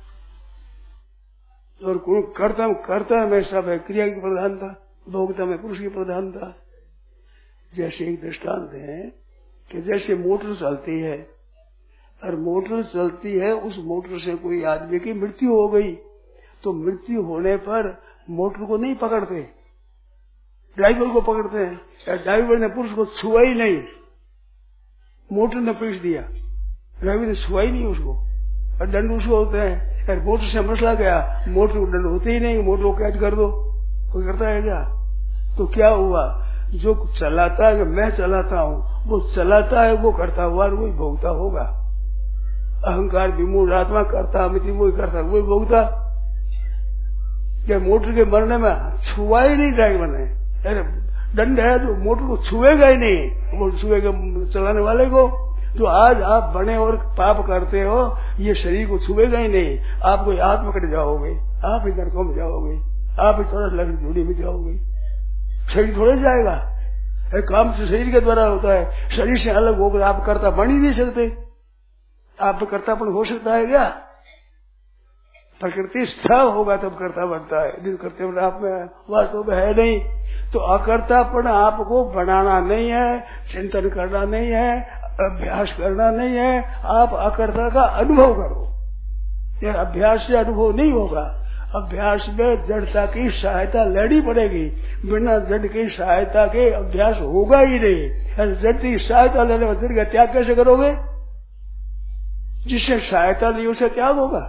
B: और करता में सब है, क्रिया की प्रधानता, भोक्ता में पुरुष की प्रधानता। जैसे एक दृष्टांत है कि जैसे मोटर चलती है, और मोटर चलती है, उस मोटर से कोई आदमी की मृत्यु हो गई, तो मृत्यु होने पर मोटर को नहीं पकड़ते, ड्राइवर को पकड़ते हैं। ड्राइवर ने पुरुष को छुआ ही नहीं, मोटर ने पीस दिया, ड्राइवर ने छुआ ही नहीं उसको, और दंड उसको होते हैं। मोटर से मसला गया, मोटर को दंड होते ही नहीं, मोटर को कैद कर दो, कोई करता है क्या? तो क्या हुआ? जो चलाता है, मैं चलाता हूँ, वो चलाता है, वो करता हुआ वही भोगता होगा। अहंकार विमूढ़ आत्मा करता मिति वही करता वही भोगता। क्या मोटर के मरने में छुआ ही नहीं ड्राइवर ने, अरे दंड है तो मोटर को छुएगा ही नहीं, वो छुएगा चलाने वाले को। तो आज आप बने और पाप करते हो, ये शरीर को छुएगा ही नहीं, आप कोई आत्मा कट जाओगे, आप ही नरकों में जाओगे, आप ही 14 लाख जोड़ी में जाओगे। शरीर थोड़े जाएगा, काम तो शरीर के द्वारा होता है। शरीर से अलग होकर आप कर्ता बन ही नहीं सकते। आप कर्तापन हो सकता है क्या? प्रकृति स्थिर होगा तब कर्ता बनता है, जिस कर्तव्य आप में वास्तव में है नहीं। तो अकर्तापन आपको बनाना नहीं है, चिंतन करना नहीं है, अभ्यास करना नहीं है, आप अकर्ता का अनुभव करो। यह अभ्यास से अनुभव नहीं होगा, अभ्यास में जड़ता की सहायता लेनी पड़ेगी, बिना जड़ की सहायता के अभ्यास होगा ही नहीं। जड़ की सहायता लेने में जड़ का त्याग कैसे करोगे? जिससे सहायता ली उसे त्याग होगा।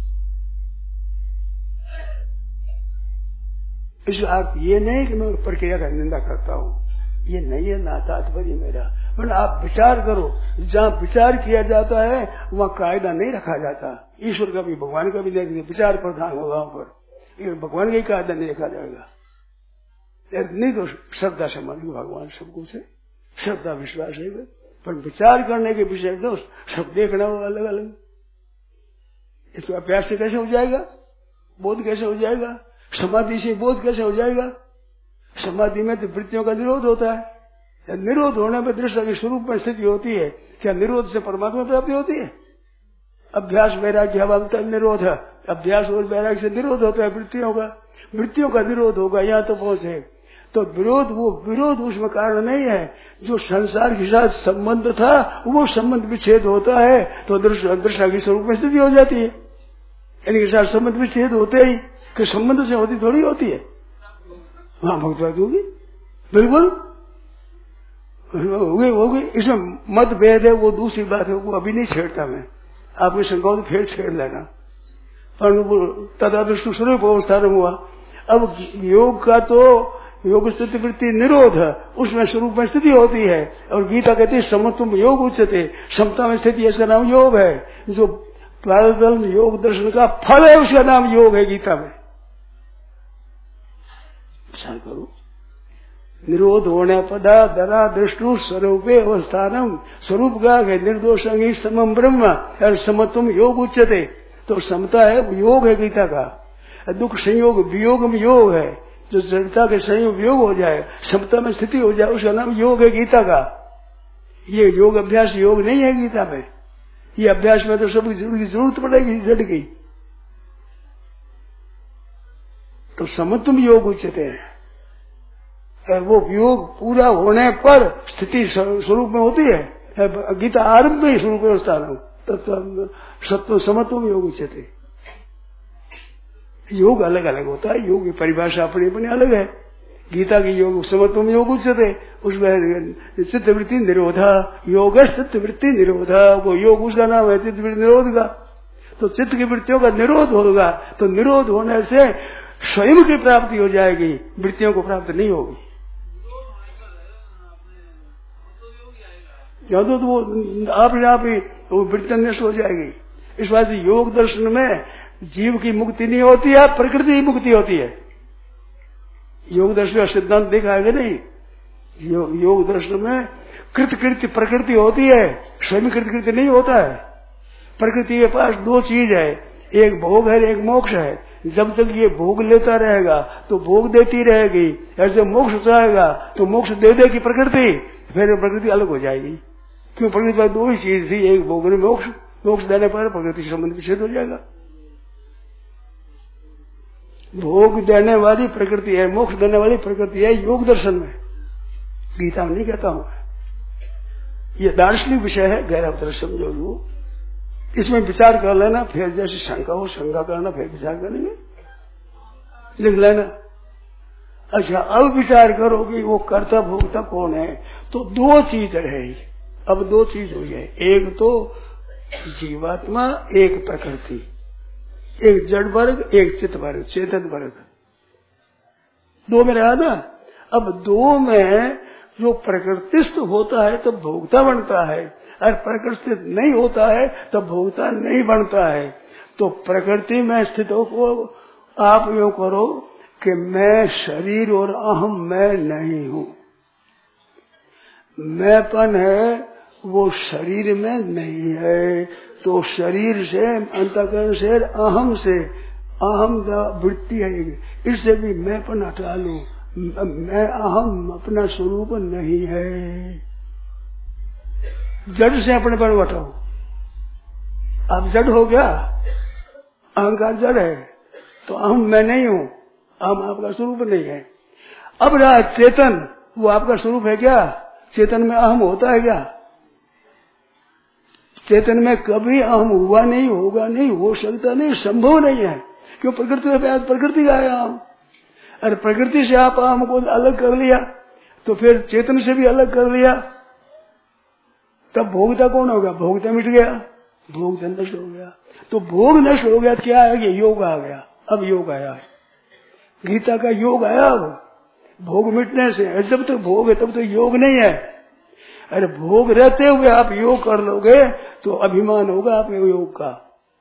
B: इसलिए आप ये नहीं कि मैं प्रक्रिया का निंदा करता हूँ, ये नहीं है ना तात्पर्य मेरा। पर आप विचार करो, जहाँ विचार किया जाता है वहाँ कायदा नहीं रखा जाता। ईश्वर का भी भगवान का भी नहीं, विचार प्रधान होगा वहाँ पर, भगवान का ही कायदा नहीं रखा जाएगा। नहीं तो श्रद्धा से मानेंगे भगवान सब कुछ है, श्रद्धा विश्वास है, पर विचार करने के विषय तो सब देखना होगा अलग अलग। इसको अभ्यास से कैसे हो जाएगा? बोध कैसे हो जाएगा? समाधि से बोध कैसे हो जाएगा? समाधि में तो वृत्तियों का निरोध होता है, निरोध होने पर दृश्य के स्वरूप में स्थिति होती है। क्या निरोध से परमात्मा प्राप्ति होती है? अभ्यास वैराग्य भावता निरोध है, अभ्यास और वैराग्य से निरोध होता है वृत्तियों का निरोध होगा। यहाँ तो पहुंचे तो विरोध, वो विरोध उसमें कारण नहीं है। जो संसार के साथ संबंध था वो संबंध विच्छेद होता है तो दृश्य के स्वरूप में स्थिति हो जाती है। इनके साथ संबंध विच्छेद होते ही कि संबंध से होती थोड़ी होती है, वहां भक्ति होगी, बिल्कुल होगी। इसमें मतभेद है, वो दूसरी बात है, वो अभी नहीं छेड़ता मैं। आपकी शंकाओं फिर छेड़ लेना, पर तदादृष्टि स्वरूप अवस्था में हुआ। अब योग का तो योग स्थिति वृत्ति निरोध, उसमें स्वरूप में स्थिति होती है। और गीता कहती है समत्वम योग उच्यते, समता में स्थिति है, इसका नाम योग है। जो प्रारब्ध योग दर्शन का फल है उसका नाम योग है गीता में। विचार करो, निरोध होने पदा दरा दृष्टु स्वरूपे अवस्थानम, स्वरूप का है निर्दोष अंगी समम ब्रह्म और समत्वम योग उच्यते, तो समता है योग है गीता का। दुख संयोग वियोग में योग है, जो जड़ता के संयोग वियोग हो जाए, समता में स्थिति हो जाए, उसका नाम योग है गीता का। ये योग अभ्यास योग नहीं है गीता में। ये अभ्यास में तो सबकी जरूरत पड़ेगी, जड़ की। तो समत्वम योग उच्चते हैं, वो योग पूरा होने पर स्थिति स्वरूप में होती है। गीता आरंभ में ही स्वरूप व्यवस्था तत्व सत्व समत्वम योग उच्चते। योग अलग अलग होता है, योग की परिभाषा अपनी अपनी अलग है। गीता की योग समत्वम योग उच्चते, उसमें चित्तवृत्ति निरोधा, योग चित्तवृत्ति निरोधा, वो योग उसका नाम है चित्तवृत्ति निरोध का। तो चित्त की वृत्तियों का निरोध होगा, तो निरोध होने से स्वयं की प्राप्ति हो जाएगी, वृत्तियों को प्राप्त नहीं होगी। या तो वो आप ही वो वृत्ति नष्ट हो जाएगी। इस बात से योग दर्शन में जीव की मुक्ति नहीं होती है, प्रकृति की मुक्ति होती है। योग दर्शन का सिद्धांत देखा है नहीं? योग दर्शन में कृत प्रकृति होती है, स्वयं कृत नहीं होता है। प्रकृति के पास दो चीज है, एक भोग है, एक मोक्ष है। जब तक ये भोग लेता रहेगा तो भोग देती रहेगी, और जब मोक्ष चाहेगा तो मोक्ष दे देगी प्रकृति, फिर प्रकृति अलग हो जाएगी। क्यों? प्रकृति पर दो ही चीज थी, एक भोग और मोक्ष। मोक्ष देने पर प्रकृति से संबंध विच्छेद हो जाएगा। भोग देने वाली प्रकृति है, मोक्ष देने वाली प्रकृति है योग दर्शन में। गीता में नहीं कहता हूं, ये दार्शनिक विषय है, गहरा उतर समझो। लो इसमें विचार कर लेना, फिर जैसे शंका हो शंका करना, फिर विचार करेंगे, लिख लेना। अच्छा, अब विचार करो कि वो कर्ता भोक्ता कौन है, तो दो चीज रहेगी। अब दो चीज हो जाए, एक तो जीवात्मा, एक प्रकृति, एक जड़ वर्ग, एक चित्त वर्ग, चेतन वर्ग, दो में रहा ना। अब दो में जो प्रकृतिस्थ होता है तो भोक्ता बनता है, और प्रकृतिस्थ नहीं होता है तो भोक्ता नहीं बनता है। तो प्रकृति में स्थित को आप यूं करो कि मैं शरीर और अहम मैं नहीं हूं। मैंपन है वो शरीर में नहीं है, तो शरीर से, अंतःकरण से, अहम से, अहम वृत्ति है, इससे भी मैंपन हटा लूं। मैं अहम अपना स्वरूप नहीं है। जड़ से अपने पर हटाओ, अब जड़ हो गया, अहंकार जड़ है, तो अहम मैं नहीं हूं, अहम आपका स्वरूप नहीं है। अब रहा चेतन, वो आपका स्वरूप है क्या? चेतन में अहम होता है क्या? चेतन में कभी अहम हुआ नहीं, होगा नहीं, हो सकता नहीं, संभव नहीं है। क्यों? प्रकृति में प्रकृति का है अहम, और प्रकृति से आप अहम को अलग कर लिया तो फिर चेतन से भी अलग कर लिया, तब भोगता कौन होगा? भोगता मिट गया, भोग नष्ट हो गया। तो भोग नष्ट हो गया, क्या है? ये योग आ गया। अब योग आया, गीता का योग आया। अब भोग मिटने से, जब तक भोग है तब तो योग नहीं है। अरे भोग रहते हुए आप योग कर लोगे तो अभिमान होगा आपके योग का,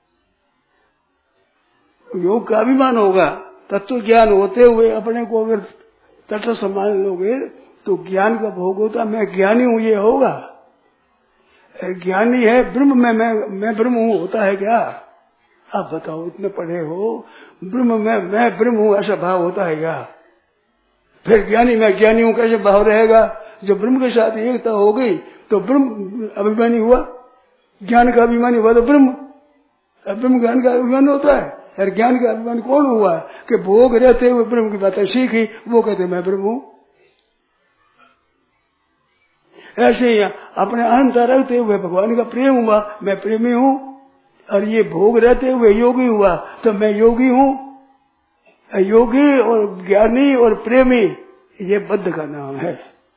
B: योग का अभिमान होगा। तत्व ज्ञान होते हुए अपने को अगर तटस्थ मान लोगे तो ज्ञान का भोग होता, मैं ज्ञानी हूं ये होगा। ज्ञानी है ब्रह्म में, मैं ब्रह्म हूं होता है क्या? आप बताओ, इतने पढ़े हो, ब्रह्म में मैं ब्रह्म हूं ऐसा भाव होता है क्या? फिर ज्ञानी मैं ज्ञानी हूं कैसे भाव रहेगा? जब ब्रह्म के साथ एकता हो गई तो ब्रह्म अभिमानी हुआ, ज्ञान का अभिमानी हुआ तो ब्रह्म ज्ञान का अभिमान होता है। और ज्ञान का अभिमान कौन हुआ कि भोग रहते हुए ब्रह्म की बातें सीखी, वो कहते मैं ब्रह्म हूं। ऐसे ही अपने अहंता रखते हुए भगवान का प्रेम हुआ, मैं प्रेमी हूं, और ये भोग रहते हुए योगी हुआ तो मैं योगी हूं। योगी और ज्ञानी और प्रेमी ये बद्ध का नाम है।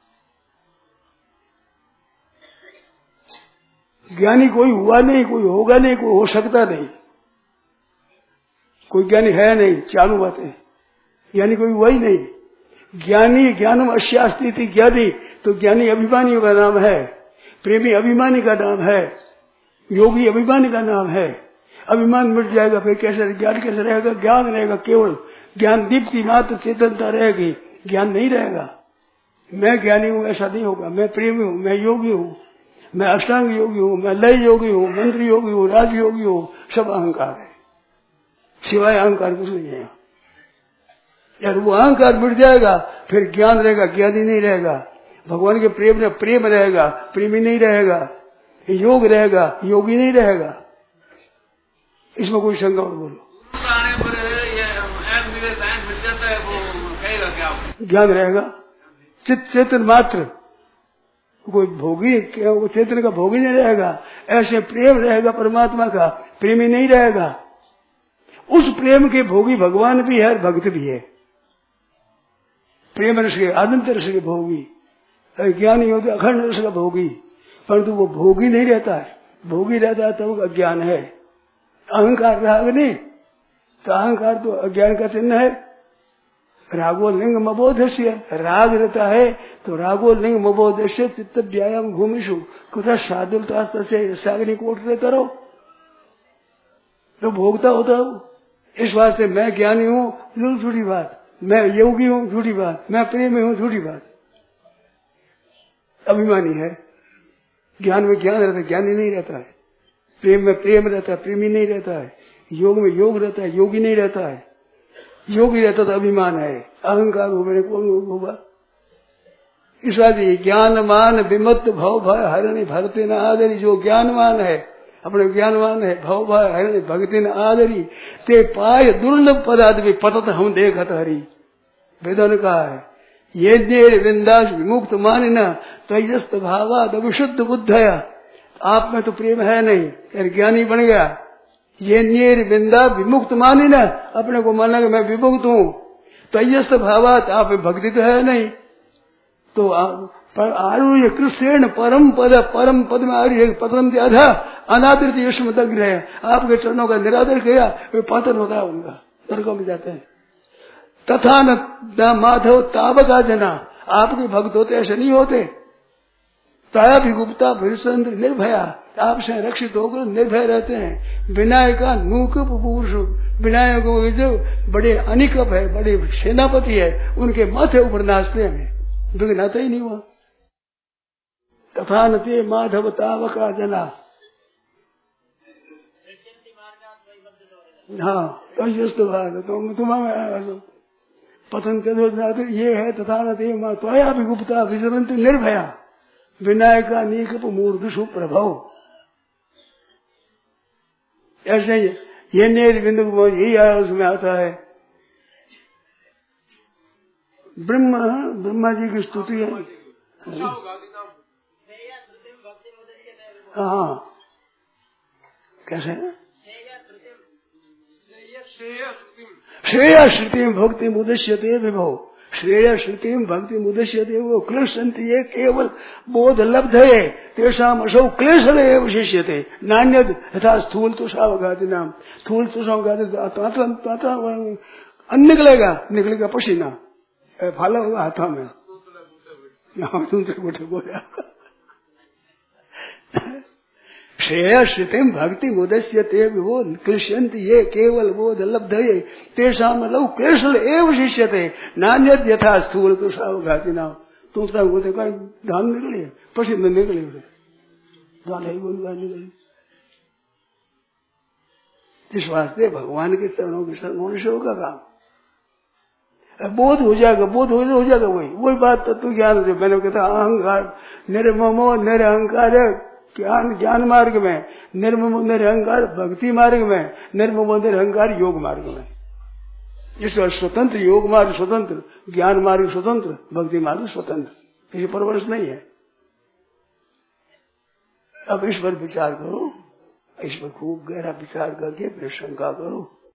B: ज्ञानी कोई हुआ नहीं, कोई होगा नहीं, कोई हो सकता नहीं, कोई ज्ञानी है नहीं, चालू बात है। ज्ञानी कोई हुआ ही नहीं, ज्ञानी ज्ञानम अस्यास्ति ज्ञानी, तो ज्ञानी अभिमानी का नाम है, प्रेमी अभिमानी का नाम है, योगी अभिमानी का नाम है। अभिमान मिट जाएगा फिर कैसे ज्ञान कैसे रहेगा? ज्ञान रहेगा, केवल ज्ञान दीप्ति मात्र चेतनता रहेगी, ज्ञान नहीं रहेगा। मैं ज्ञानी हूँ ऐसा नहीं होगा। मैं प्रेमी हूँ, मैं योगी हूँ, मैं अष्टांग योगी हूँ, मैं लय योगी हूँ, मंत्र योगी हूँ, राज योगी हूँ, सब अहंकार है, सिवाय अहंकार कुछ नहीं है। यार वो अहंकार मिट जाएगा फिर ज्ञान रहेगा, ज्ञानी नहीं रहेगा। भगवान के प्रेम में प्रेम रहेगा, प्रेमी नहीं रहेगा। योग रहेगा, योगी नहीं रहेगा। इसमें कोई शंका मत बोलो। ज्ञान रहेगा, चित्त चेतन मात्र, कोई भोगी क्या, वो चेतन का भोगी नहीं रहेगा। ऐसे प्रेम रहेगा परमात्मा का, प्रेमी नहीं रहेगा। उस प्रेम के भोगी भगवान भी है और भक्त भी है। प्रेम रस के अनंत रस के भोगी, ज्ञानी होते अखंड रस का भोगी, परंतु वो भोगी नहीं रहता है। भोगी रहता है तो अज्ञान है। अहंकार राग नहीं, तो अहंकार तो अज्ञान का चिन्ह है। रागो लिंग मबोधस्य, राग रहता है तो रागो लिंग मबोधस्य चित्त व्यायाम भूमिशु कुछ साधुलता से सागनी कोट करो तो भोगता होता हूँ। इस बात से मैं ज्ञानी हूँ झूठी बात, मैं योगी हूँ झूठी बात, मैं प्रेमी हूँ झूठी बात। अभिमानी है। ज्ञान में ज्ञान रहता है, ज्ञानी नहीं रहता है। प्रेम में प्रेम रहता है, प्रेमी नहीं रहता है। योग में योग रहता है, योगी नहीं रहता है। योगी रहता तो अभिमान है, अहंकार हो मेरे कौन होगा। इस बात ज्ञानमान विमत्त भव भय हरणी भरते न आदरी। जो ज्ञानमान है, अपने ज्ञानमान है, भव भय हरणी भगते न आदरी ते पाय दुर्लभ पदादि पतत हम देखत हरी। वेदों ने कहा है ये नेर विंदास विमुक्त मानिना तैजस्त भावाद अविशुद्ध बुद्धया। आप में तो प्रेम है नहीं, यार ज्ञानी बन गया। ये नेर विंदा विमुक्त मानिना, अपने को माना कि मैं विमुक्त हूँ। तैजस्त भावात, आप में भक्ति तो है नहीं। तो आरूढ़ कृष्ण परम पद में आरूढ़ पतन अधा अनादृत युष्म दग्र है। आपके चरणों का निरादर किया, वे पतन होता है, उनका नरकों में जाते हैं। तथा न माधव ताबका जना, आपके भक्त होते ऐसे नहीं होते। ताया भी गुप्ता भीषण निर्भया, आपसे रक्षित होकर निर्भय रहते हैं। विनायका नूकप पुरुष, विनायक जो बड़े अनिकप है, बड़े सेनापति है, उनके माथे ऊपर नाचते हैं, विघ्नाता ही नहीं हुआ। तथा नते माधव तावका जना। हाँ तो तुम्हारा पतन के ये है। तथा नते त्वया भी गुप्ता विचरंत निर्भया विनायका नीकप मूर्धुषु प्रभव। ऐसे ये नेर बिंदु यही आया, उसमें आता है ब्रह्मा जी की स्तुति है। हाँ कैसे श्रेया श्रुति भक्ति मुदश्यते विभव। श्रेया श्रुति भक्ति मुदश्यते वो क्लेशंति ये केवल बोध लब्ध है। तेषाम असौ क्लेश विशिष्यते नान्यद यथा स्थूल तुषावघाति नाम। स्थूल तुषावघाति अन्न निकलेगा पसीना, फाला हुआ हाथों में। श्रेया श्रुतिम भक्ति मुदस्यते वो क्लिश्यंत ये केवल बोध लब्ध है। तेषाम लव क्लेश एव शिष्यते नान्यद यथा स्थूल तुषावघाति नाम। दूसरा बोलते का धान निकले, पसीना निकले, निकले। इस वास्ते भगवान के चरणों के शरण होने से होगा काम। बोध हो जाएगा, बोध हो जाएगा। वही बात तत्व ज्ञान से मैंने कहता अहंकार निर्ममो निरहंकार ज्ञान मार्ग में, निर्ममो निरहंकार भक्ति मार्ग में, निर्ममो निरहंकार योग मार्ग में। इस स्वतंत्र योग मार्ग स्वतंत्र, ज्ञान मार्ग स्वतंत्र, भक्ति मार्ग स्वतंत्र, किसी परवरिश नहीं है। अब इस पर विचार करो, इस पर खूब गहरा विचार करके फिर शंका करो।